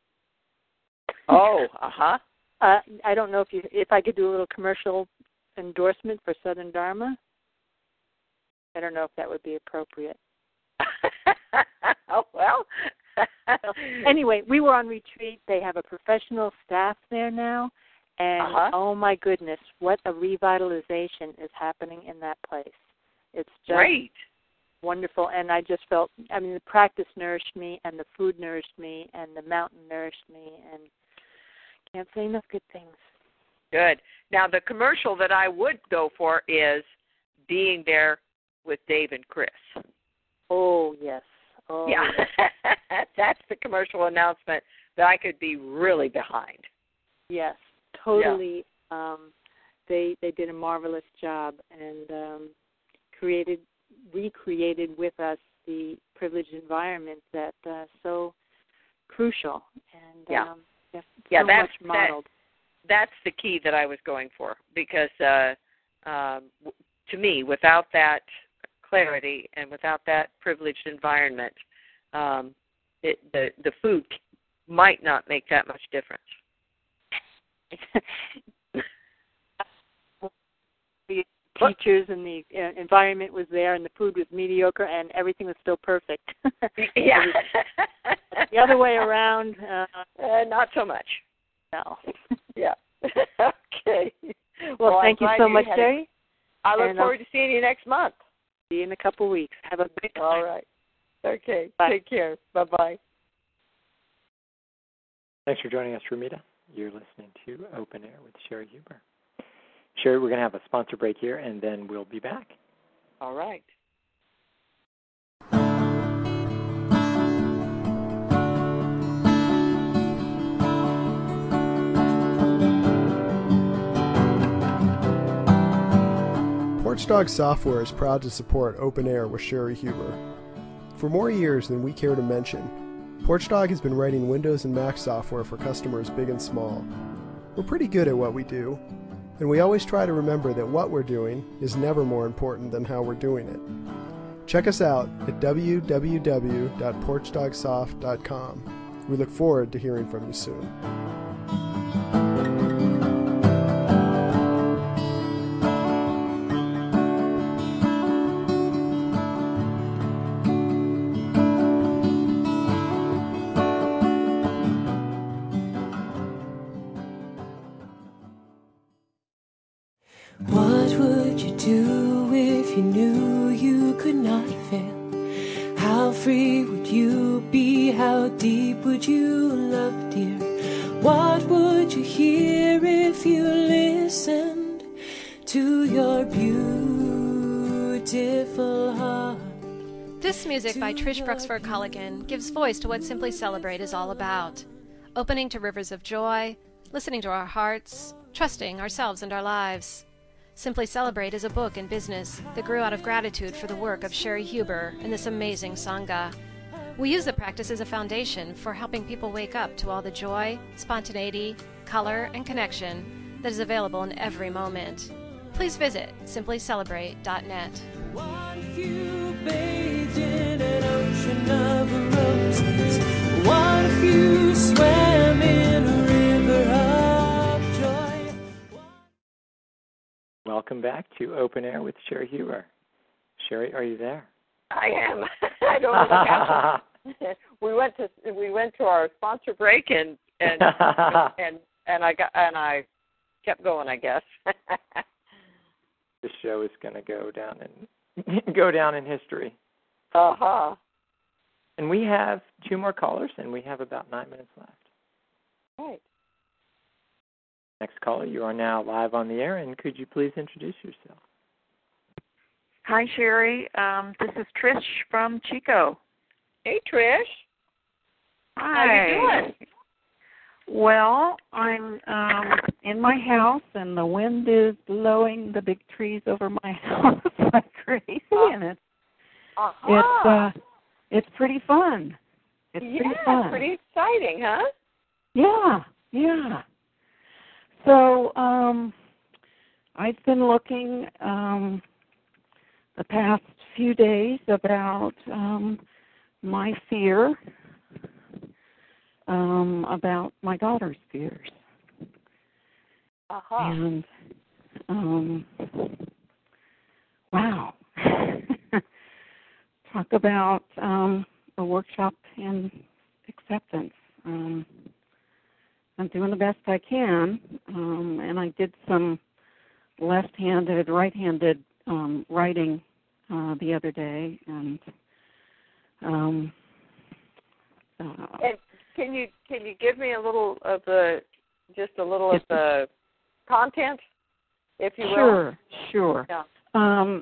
Oh, uh-huh. Uh, I don't know if you if I could do a little commercial endorsement for Southern Dharma. I don't know if that would be appropriate. Oh, well. Anyway, we were on retreat. They have a professional staff there now. And, uh-huh. oh, my goodness, what a revitalization is happening in that place. It's just Great. Wonderful. And I just felt, I mean, the practice nourished me, and the food nourished me, and the mountain nourished me, and can't say enough good things. Good. Now, the commercial that I would go for is being there with Dave and Chris. Oh, yes. Oh, yeah. yes. That's the commercial announcement that I could be really behind. Yes, totally. Yeah. Um, they they did a marvelous job and um, created, recreated with us the privileged environment that uh, so crucial and yeah, um, yeah, yeah so that's, much modeled. That, that's the key that I was going for because uh, um, to me, without that clarity and without that privileged environment, um, it, the the food might not make that much difference. The teachers and the uh, environment was there, and the food was mediocre, and everything was still perfect. Yeah. The other way around, uh, uh, not so much. No. Yeah. Okay. Well, well thank you so much, Sherry. I look and forward I'll to seeing you next month. See you in a couple of weeks. Have a good time. All right. Okay. Bye. Take care. Bye-bye. Thanks for joining us, Ramita. You're listening to Open Air with Sherry Huber. Sherry, we're going to have a sponsor break here, and then we'll be back. All right. Porchdog Software is proud to support Open Air with Sherry Huber. For more years than we care to mention, Porchdog has been writing Windows and Mac software for customers big and small. We're pretty good at what we do, and we always try to remember that what we're doing is never more important than how we're doing it. Check us out at w w w dot porchdog soft dot com. We look forward to hearing from you soon. What would you do if you knew you could not fail? How free would you be? How deep would you love, dear? What would you hear if you listened to your beautiful heart? This music by Trish Bruxford-Culligan gives voice to what Simply Celebrate is all about. Opening to rivers of joy, listening to our hearts, trusting ourselves and our lives. Simply Celebrate is a book and business that grew out of gratitude for the work of Sherry Huber and this amazing Sangha. We use the practice as a foundation for helping people wake up to all the joy, spontaneity, color, and connection that is available in every moment. Please visit simply celebrate dot net. What if you bathed in an ocean of roses? What if you swam in a river of joy? Welcome back to Open Air with Sherry Huber. Sherry, are you there? I am. I don't know what happened. we went to we went to our sponsor break and and and and I got and I kept going, I guess. This show is going to go down in go down in history. Uh huh. And we have two more callers, and we have about nine minutes left. Right. Next caller, you are now live on the air, and could you please introduce yourself? Hi, Sherry. Um, this is Trish from Chico. Hey, Trish. Hi. How you doing? Well, I'm um, in my house, and the wind is blowing the big trees over my house like crazy, uh, and it's uh-huh. it's uh, it's pretty fun. It's yeah, pretty fun. pretty exciting, huh? Yeah, yeah. So um, I've been looking um, the past few days about um, my fear. Um, about my daughter's fears. Uh-huh. And, um, wow. Talk about um, a workshop in acceptance. Um, I'm doing the best I can, um, and I did some left-handed, right-handed um, writing uh, the other day, and um, uh, and Can you can you give me a little of the just a little of the content, if you will? Sure, sure. Yeah. Um,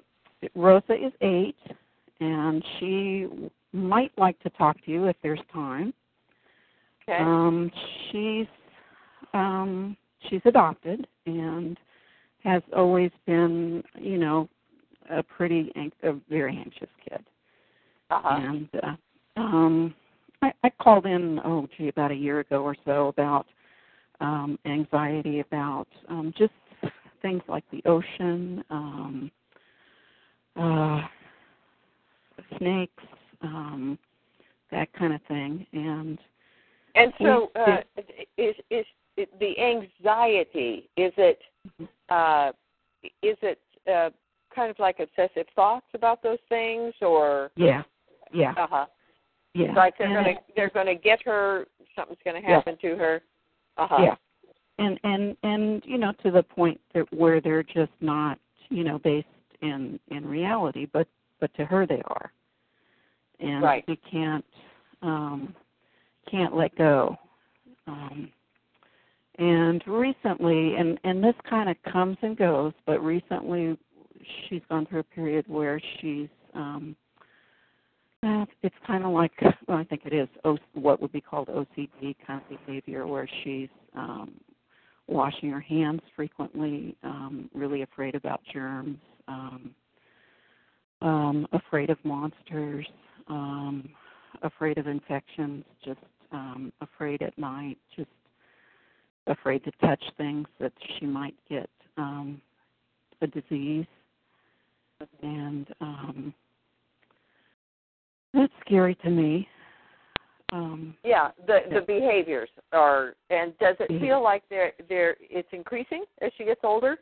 Rosa is eight, and she might like to talk to you if there's time. Okay. Um, she's um, she's adopted and has always been, you know, a pretty, a very anxious kid. Uh-huh. And uh, um, I, I called in, oh, gee, about a year ago or so about um, anxiety about um, just things like the ocean, um, uh, snakes, um, that kind of thing. And and so, uh, is is it the anxiety? Is it uh, is it uh, kind of like obsessive thoughts about those things, or yeah, yeah, uh huh, yeah? Like they're and gonna they're gonna get her. Something's gonna happen yeah. to her. Uh huh. Yeah, and and and you know, to the point that where they're just not, you know, based in in reality, but but to her they are, and right. she can't um, can't let go. Um, and recently, and and this kind of comes and goes, but recently she's gone through a period where she's um, uh, it's kind of like, well, I think it is o- what would be called O C D kind of behavior, where she's um, washing her hands frequently, um, really afraid about germs, um, um, afraid of monsters, um, afraid of infections, just um, afraid at night, just afraid to touch things that she might get um, a disease. And um, that's scary to me. Um, yeah, the the behaviors are, and does it feel like they're they're it's increasing as she gets older?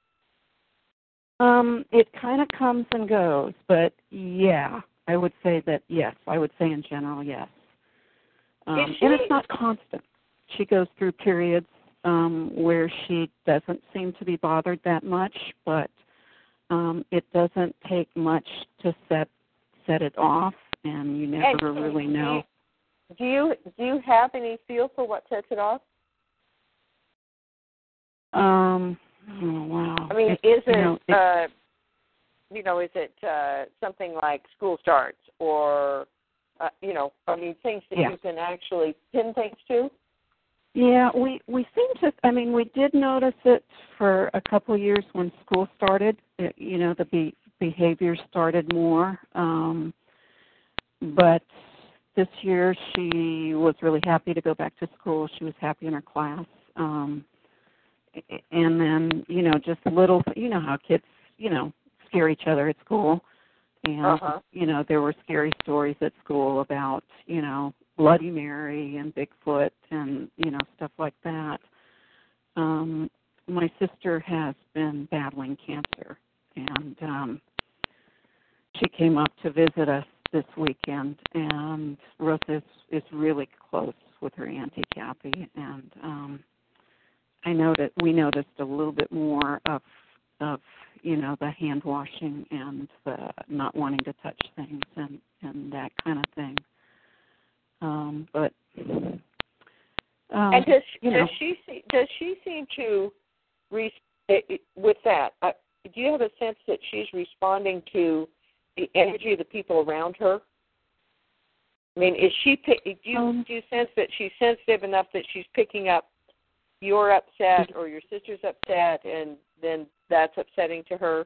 Um, it kind of comes and goes, but yeah, I would say that yes. I would say in general, yes. Um, she, and it's not constant. She goes through periods um, where she doesn't seem to be bothered that much, but um, it doesn't take much to set set it off, and you never and, really know. Do you do you have any feel for what sets it off? Um. Oh wow. I mean, it, is it, you know, it uh, you know, is it uh, something like school starts, or uh, you know, I mean, things that yeah. you can actually pin things to? Yeah, we we seem to. I mean, we did notice it for a couple of years when school started. It, you know, the be, behavior started more, um, but this year she was really happy to go back to school. She was happy in her class, um, and then you know, just little. You know how kids, you know, scare each other at school, and uh-huh. you know, there were scary stories at school about, you know, Bloody Mary and Bigfoot and, you know, stuff like that. Um, my sister has been battling cancer, and um, she came up to visit us this weekend, and Rosa is, is really close with her Auntie Kathy, and um, I know that we noticed a little bit more of, of you know, the hand washing and the not wanting to touch things and, and that kind of thing. Um, but um, and does you does know, she see, does she seem to re, with that? Uh, do you have a sense that she's responding to the energy of the people around her? I mean, is she? Do you um, do you sense that she's sensitive enough that she's picking up you're upset or your sister's upset, and then that's upsetting to her?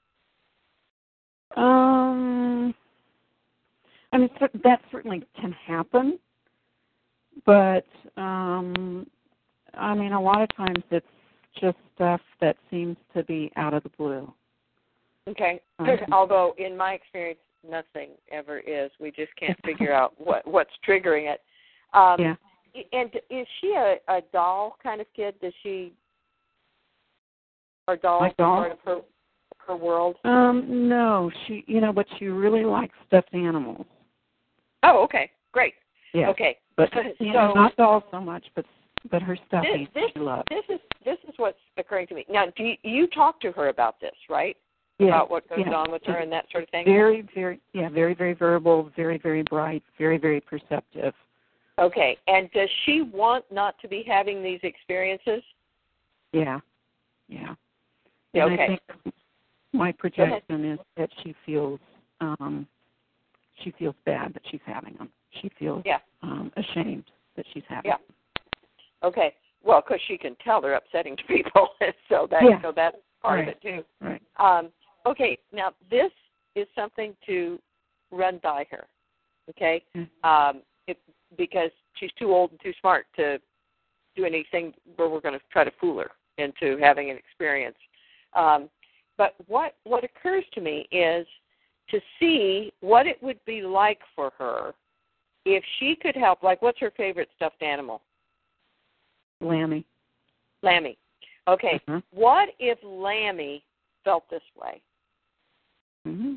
Um, I mean, that certainly can happen, but um, I mean, a lot of times it's just stuff that seems to be out of the blue. Okay. Um, Although, in my experience, nothing ever is. We just can't figure out what what's triggering it. Um, yeah. And is she a, a doll kind of kid? Does she, are dolls like doll? part of her her world? Um, no, she, you know, but she really likes stuffed animals. Oh, okay, great. Yeah. Okay, but so, you know, not dolls so much, but but her stuffies this, she loves. This is this is what's occurring to me now. Do you, you talk to her about this, right? Yeah. About what goes yeah. on with her and that sort of thing. Very, very, yeah, very, very verbal, very, very bright, very, very perceptive. Okay, and does she want not to be having these experiences? Yeah, yeah. Yeah, and okay. I think My projection is that she feels um, she feels bad that she's having them. She feels yeah. um, ashamed that she's having yeah. them. Okay. Well, because she can tell they're upsetting to people, so that yeah. so that's part right. of it too. Right. Um, okay. Now this is something to run by her. Okay. Mm-hmm. Um, it, because she's too old and too smart to do anything where we're going to try to fool her into having an experience. Um, but what what occurs to me is to see what it would be like for her if she could help. Like, what's her favorite stuffed animal? Lammy. Lammy. Okay. Mm-hmm. What if Lammy felt this way? Mm-hmm.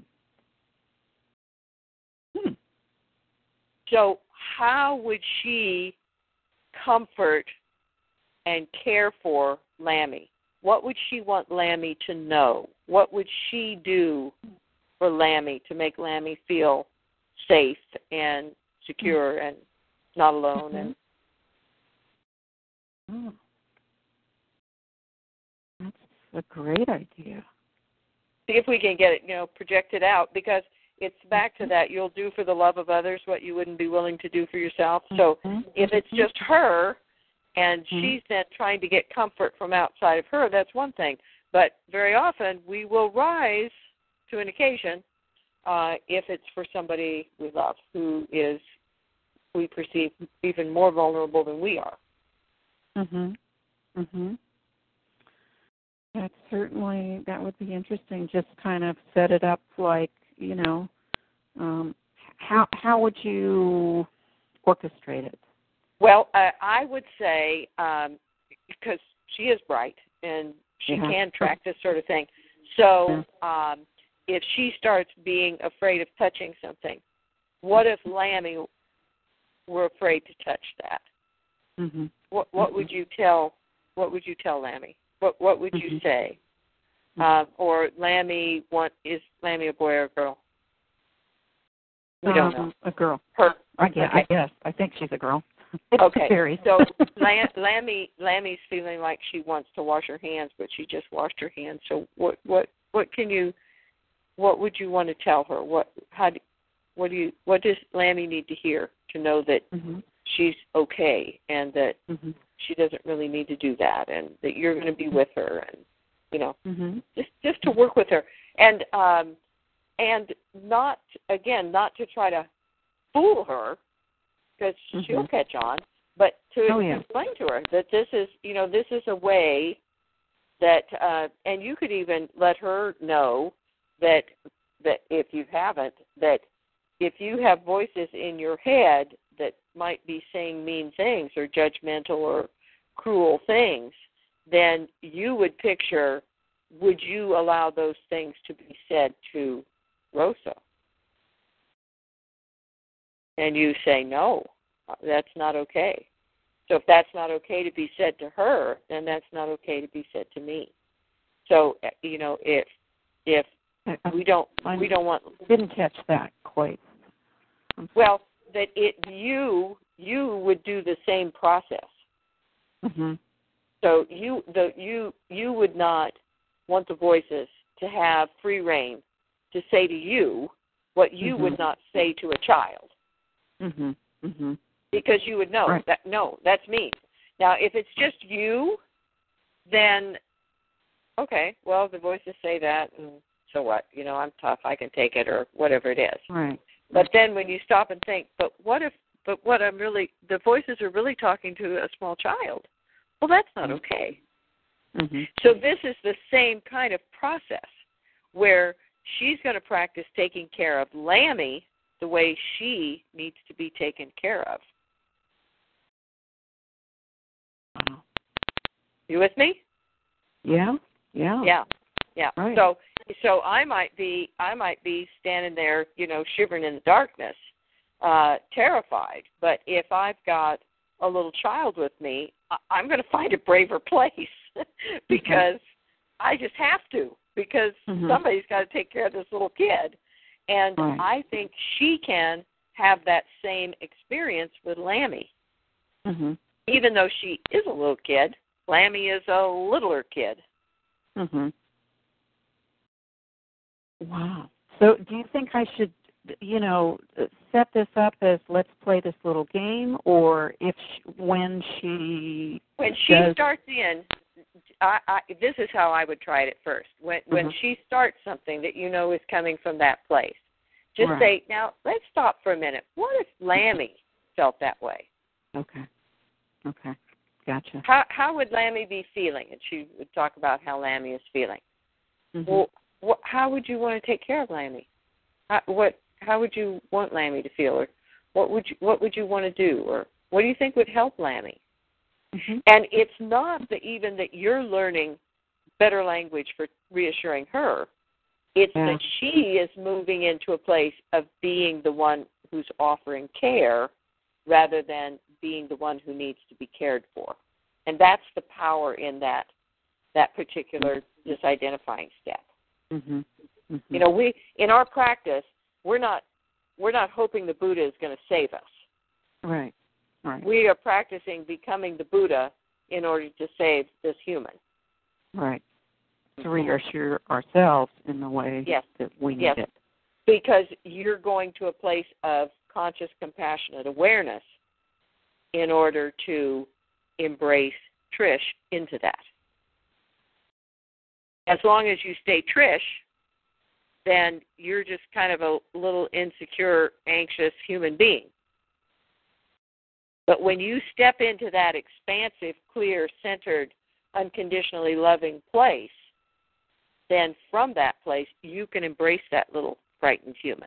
Hmm. So how would she comfort and care for Lammy? What would she want Lammy to know? What would she do for Lammy to make Lammy feel safe and secure and not alone? Mm-hmm. And oh. That's a great idea. see if we can get it, you know, projected out, because it's back to that you'll do for the love of others what you wouldn't be willing to do for yourself. So mm-hmm. if it's just her and mm-hmm. she's then trying to get comfort from outside of her, that's one thing. But very often we will rise to an occasion uh, if it's for somebody we love who is, we perceive, even more vulnerable than we are. Mhm. Mhm. That's certainly, that would be interesting. Just kind of set it up like, you know, um, how how would you orchestrate it? Well, uh, I would say, um, because she is bright and she Yeah. can track this sort of thing. So um, if she starts being afraid of touching something, what if Lammy were afraid to touch that? Mm-hmm. What what mm-hmm. would you tell? What would you tell Lammy? What what would mm-hmm. you say? Um, or Lammy want is Lammy a boy or a girl? We um, don't know. A girl. Her. I guess. Okay. I guess. I think she's a girl. Okay. Varies. So Lam, Lammy Lammy's feeling like she wants to wash her hands, but she just washed her hands. So what what what can you? What would you want to tell her? What how do, what do you what does Lammy need to hear to know that mm-hmm. she's okay and that mm-hmm. she doesn't really need to do that, and that you're going to be with her, and you know, mm-hmm. just just to work with her, and um, and not again not to try to fool her, because mm-hmm. she'll catch on, but to oh, yeah. explain to her that this is you know this is a way that, uh, and you could even let her know that that if you haven't, that if you have voices in your head that might be saying mean things or judgmental or cruel things, then you would picture, would you allow those things to be said to Rosa? And you say, no, that's not okay. So if that's not okay to be said to her, then that's not okay to be said to me. So, you know, if if we don't I we don't want didn't catch that quite. Well, that it you you would do the same process. Mm-hmm. So you the you you would not want the voices to have free rein to say to you what you mm-hmm. would not say to a child. Mm-hmm. Mm-hmm. Because you would know right. that no, that's me. Now, if it's just you, then okay, well the voices say that, and so what? You know, I'm tough, I can take it, or whatever it is. Right. But then when you stop and think, but what if, but what I'm really, the voices are really talking to a small child. Well, that's not okay. Mm-hmm. So this is the same kind of process where she's going to practice taking care of Lammy the way she needs to be taken care of. Wow. You with me? Yeah. Yeah. Yeah. Yeah. Right. So so I might be I might be standing there, you know, shivering in the darkness, uh, terrified. But if I've got a little child with me, I'm going to find a braver place because mm-hmm. I just have to, because mm-hmm. somebody's got to take care of this little kid. And right. I think she can have that same experience with Lammy. Mm-hmm. Even though she is a little kid, Lammy is a littler kid. Mm-hmm. Wow. So do you think I should, you know, set this up as let's play this little game, or if she, when she when she does... starts in, I, I, this is how I would try it at first. When mm-hmm. when she starts something that you know is coming from that place, just right. say, now let's stop for a minute. What if Lammy felt that way? Okay. Okay. Gotcha. How how would Lammy be feeling? And she would talk about how Lammy is feeling. Mm-hmm. Well, what, how would you want to take care of Lammy? How, what how would you want Lammy to feel, or what would you what would you want to do, or what do you think would help Lammy? Mm-hmm. And it's not that even that you're learning better language for reassuring her. It's yeah. that she is moving into a place of being the one who's offering care rather than being the one who needs to be cared for. And that's the power in that that particular disidentifying step. Mm-hmm. Mm-hmm. You know, we in our practice, we're not we're not hoping the Buddha is going to save us. Right. Right. We are practicing becoming the Buddha in order to save this human. Right. To reassure ourselves in the way yes. that we need yes. it. Because you're going to a place of conscious, compassionate awareness in order to embrace Trish into that. As long as you stay Trish, then you're just kind of a little insecure, anxious human being. But when you step into that expansive, clear, centered, unconditionally loving place, then from that place, you can embrace that little frightened human.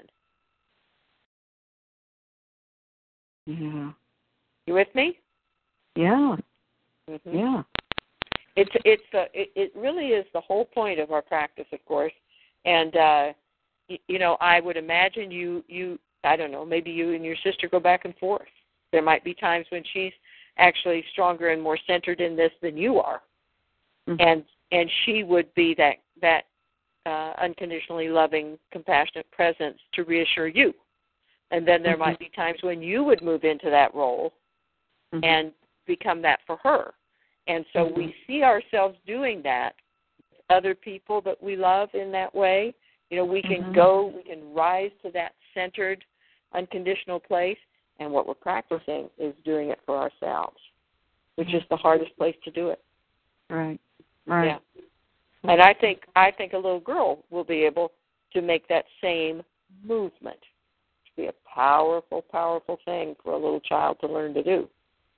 Yeah. You with me? Yeah. Mm-hmm. Yeah. It's it's the it, it really is the whole point of our practice, of course. And uh, y- you know, I would imagine you you I don't know, maybe you and your sister go back and forth. There might be times when she's actually stronger and more centered in this than you are, mm-hmm. and and she would be that that uh, unconditionally loving, compassionate presence to reassure you. And then there mm-hmm. might be times when you would move into that role mm-hmm. and become that for her. And so mm-hmm. we see ourselves doing that with other people that we love in that way. You know, we can mm-hmm. go, we can rise to that centered, unconditional place. And what we're practicing is doing it for ourselves, which is the hardest place to do it. Right. Right. Yeah. And I think I think a little girl will be able to make that same movement. It be a powerful, powerful thing for a little child to learn to do.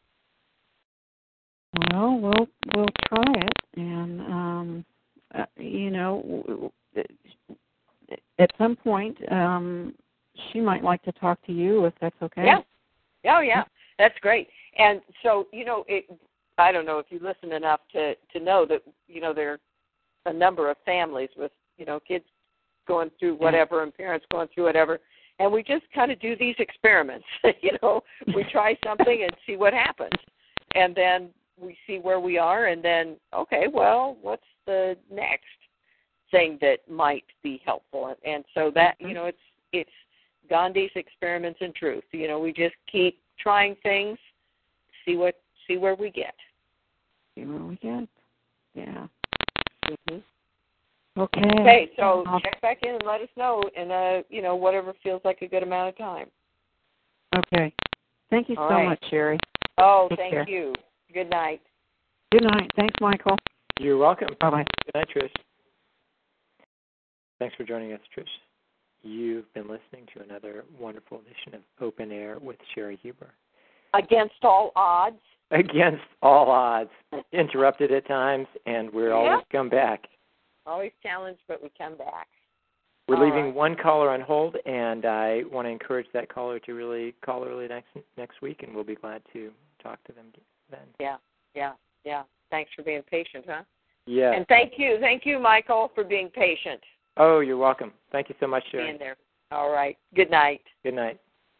Well, we'll we'll try it, and um, uh, you know, at some point, um, she might like to talk to you if that's okay. Yeah. Oh, yeah. That's great. And so, you know, it, I don't know if you listen enough to, to know that, you know, there are a number of families with, you know, kids going through whatever and parents going through whatever. And we just kind of do these experiments. You know, we try something and see what happens. And then we see where we are. And then, okay, well, what's the next thing that might be helpful? And, and so that, you know, it's it's Gandhi's experiments in truth. You know, we just keep trying things, see what, see where we get. See where we get. Yeah. Mm-hmm. Okay. Okay. So I'll check back in and let us know in a, you know, whatever feels like a good amount of time. Okay. Thank you All so right. much, Sherry. Oh, Take thank care. you. Good night. Good night. Thanks, Michael. You're welcome. Bye bye. Good night, Trish. Thanks for joining us, Trish. You've been listening to another wonderful edition of Open Air with Sherry Huber. Against all odds. Against all odds. Interrupted at times, and we're yeah. always come back. Always challenged, but we come back. We're all leaving right. one caller on hold, and I want to encourage that caller to really call early next next week, and we'll be glad to talk to them then. Yeah, yeah, yeah. Thanks for being patient, huh? Yeah. And thank you, thank you, Michael, for being patient. Oh, you're welcome. Thank you so much, Sherry. Being there. All right. Good night. Good night.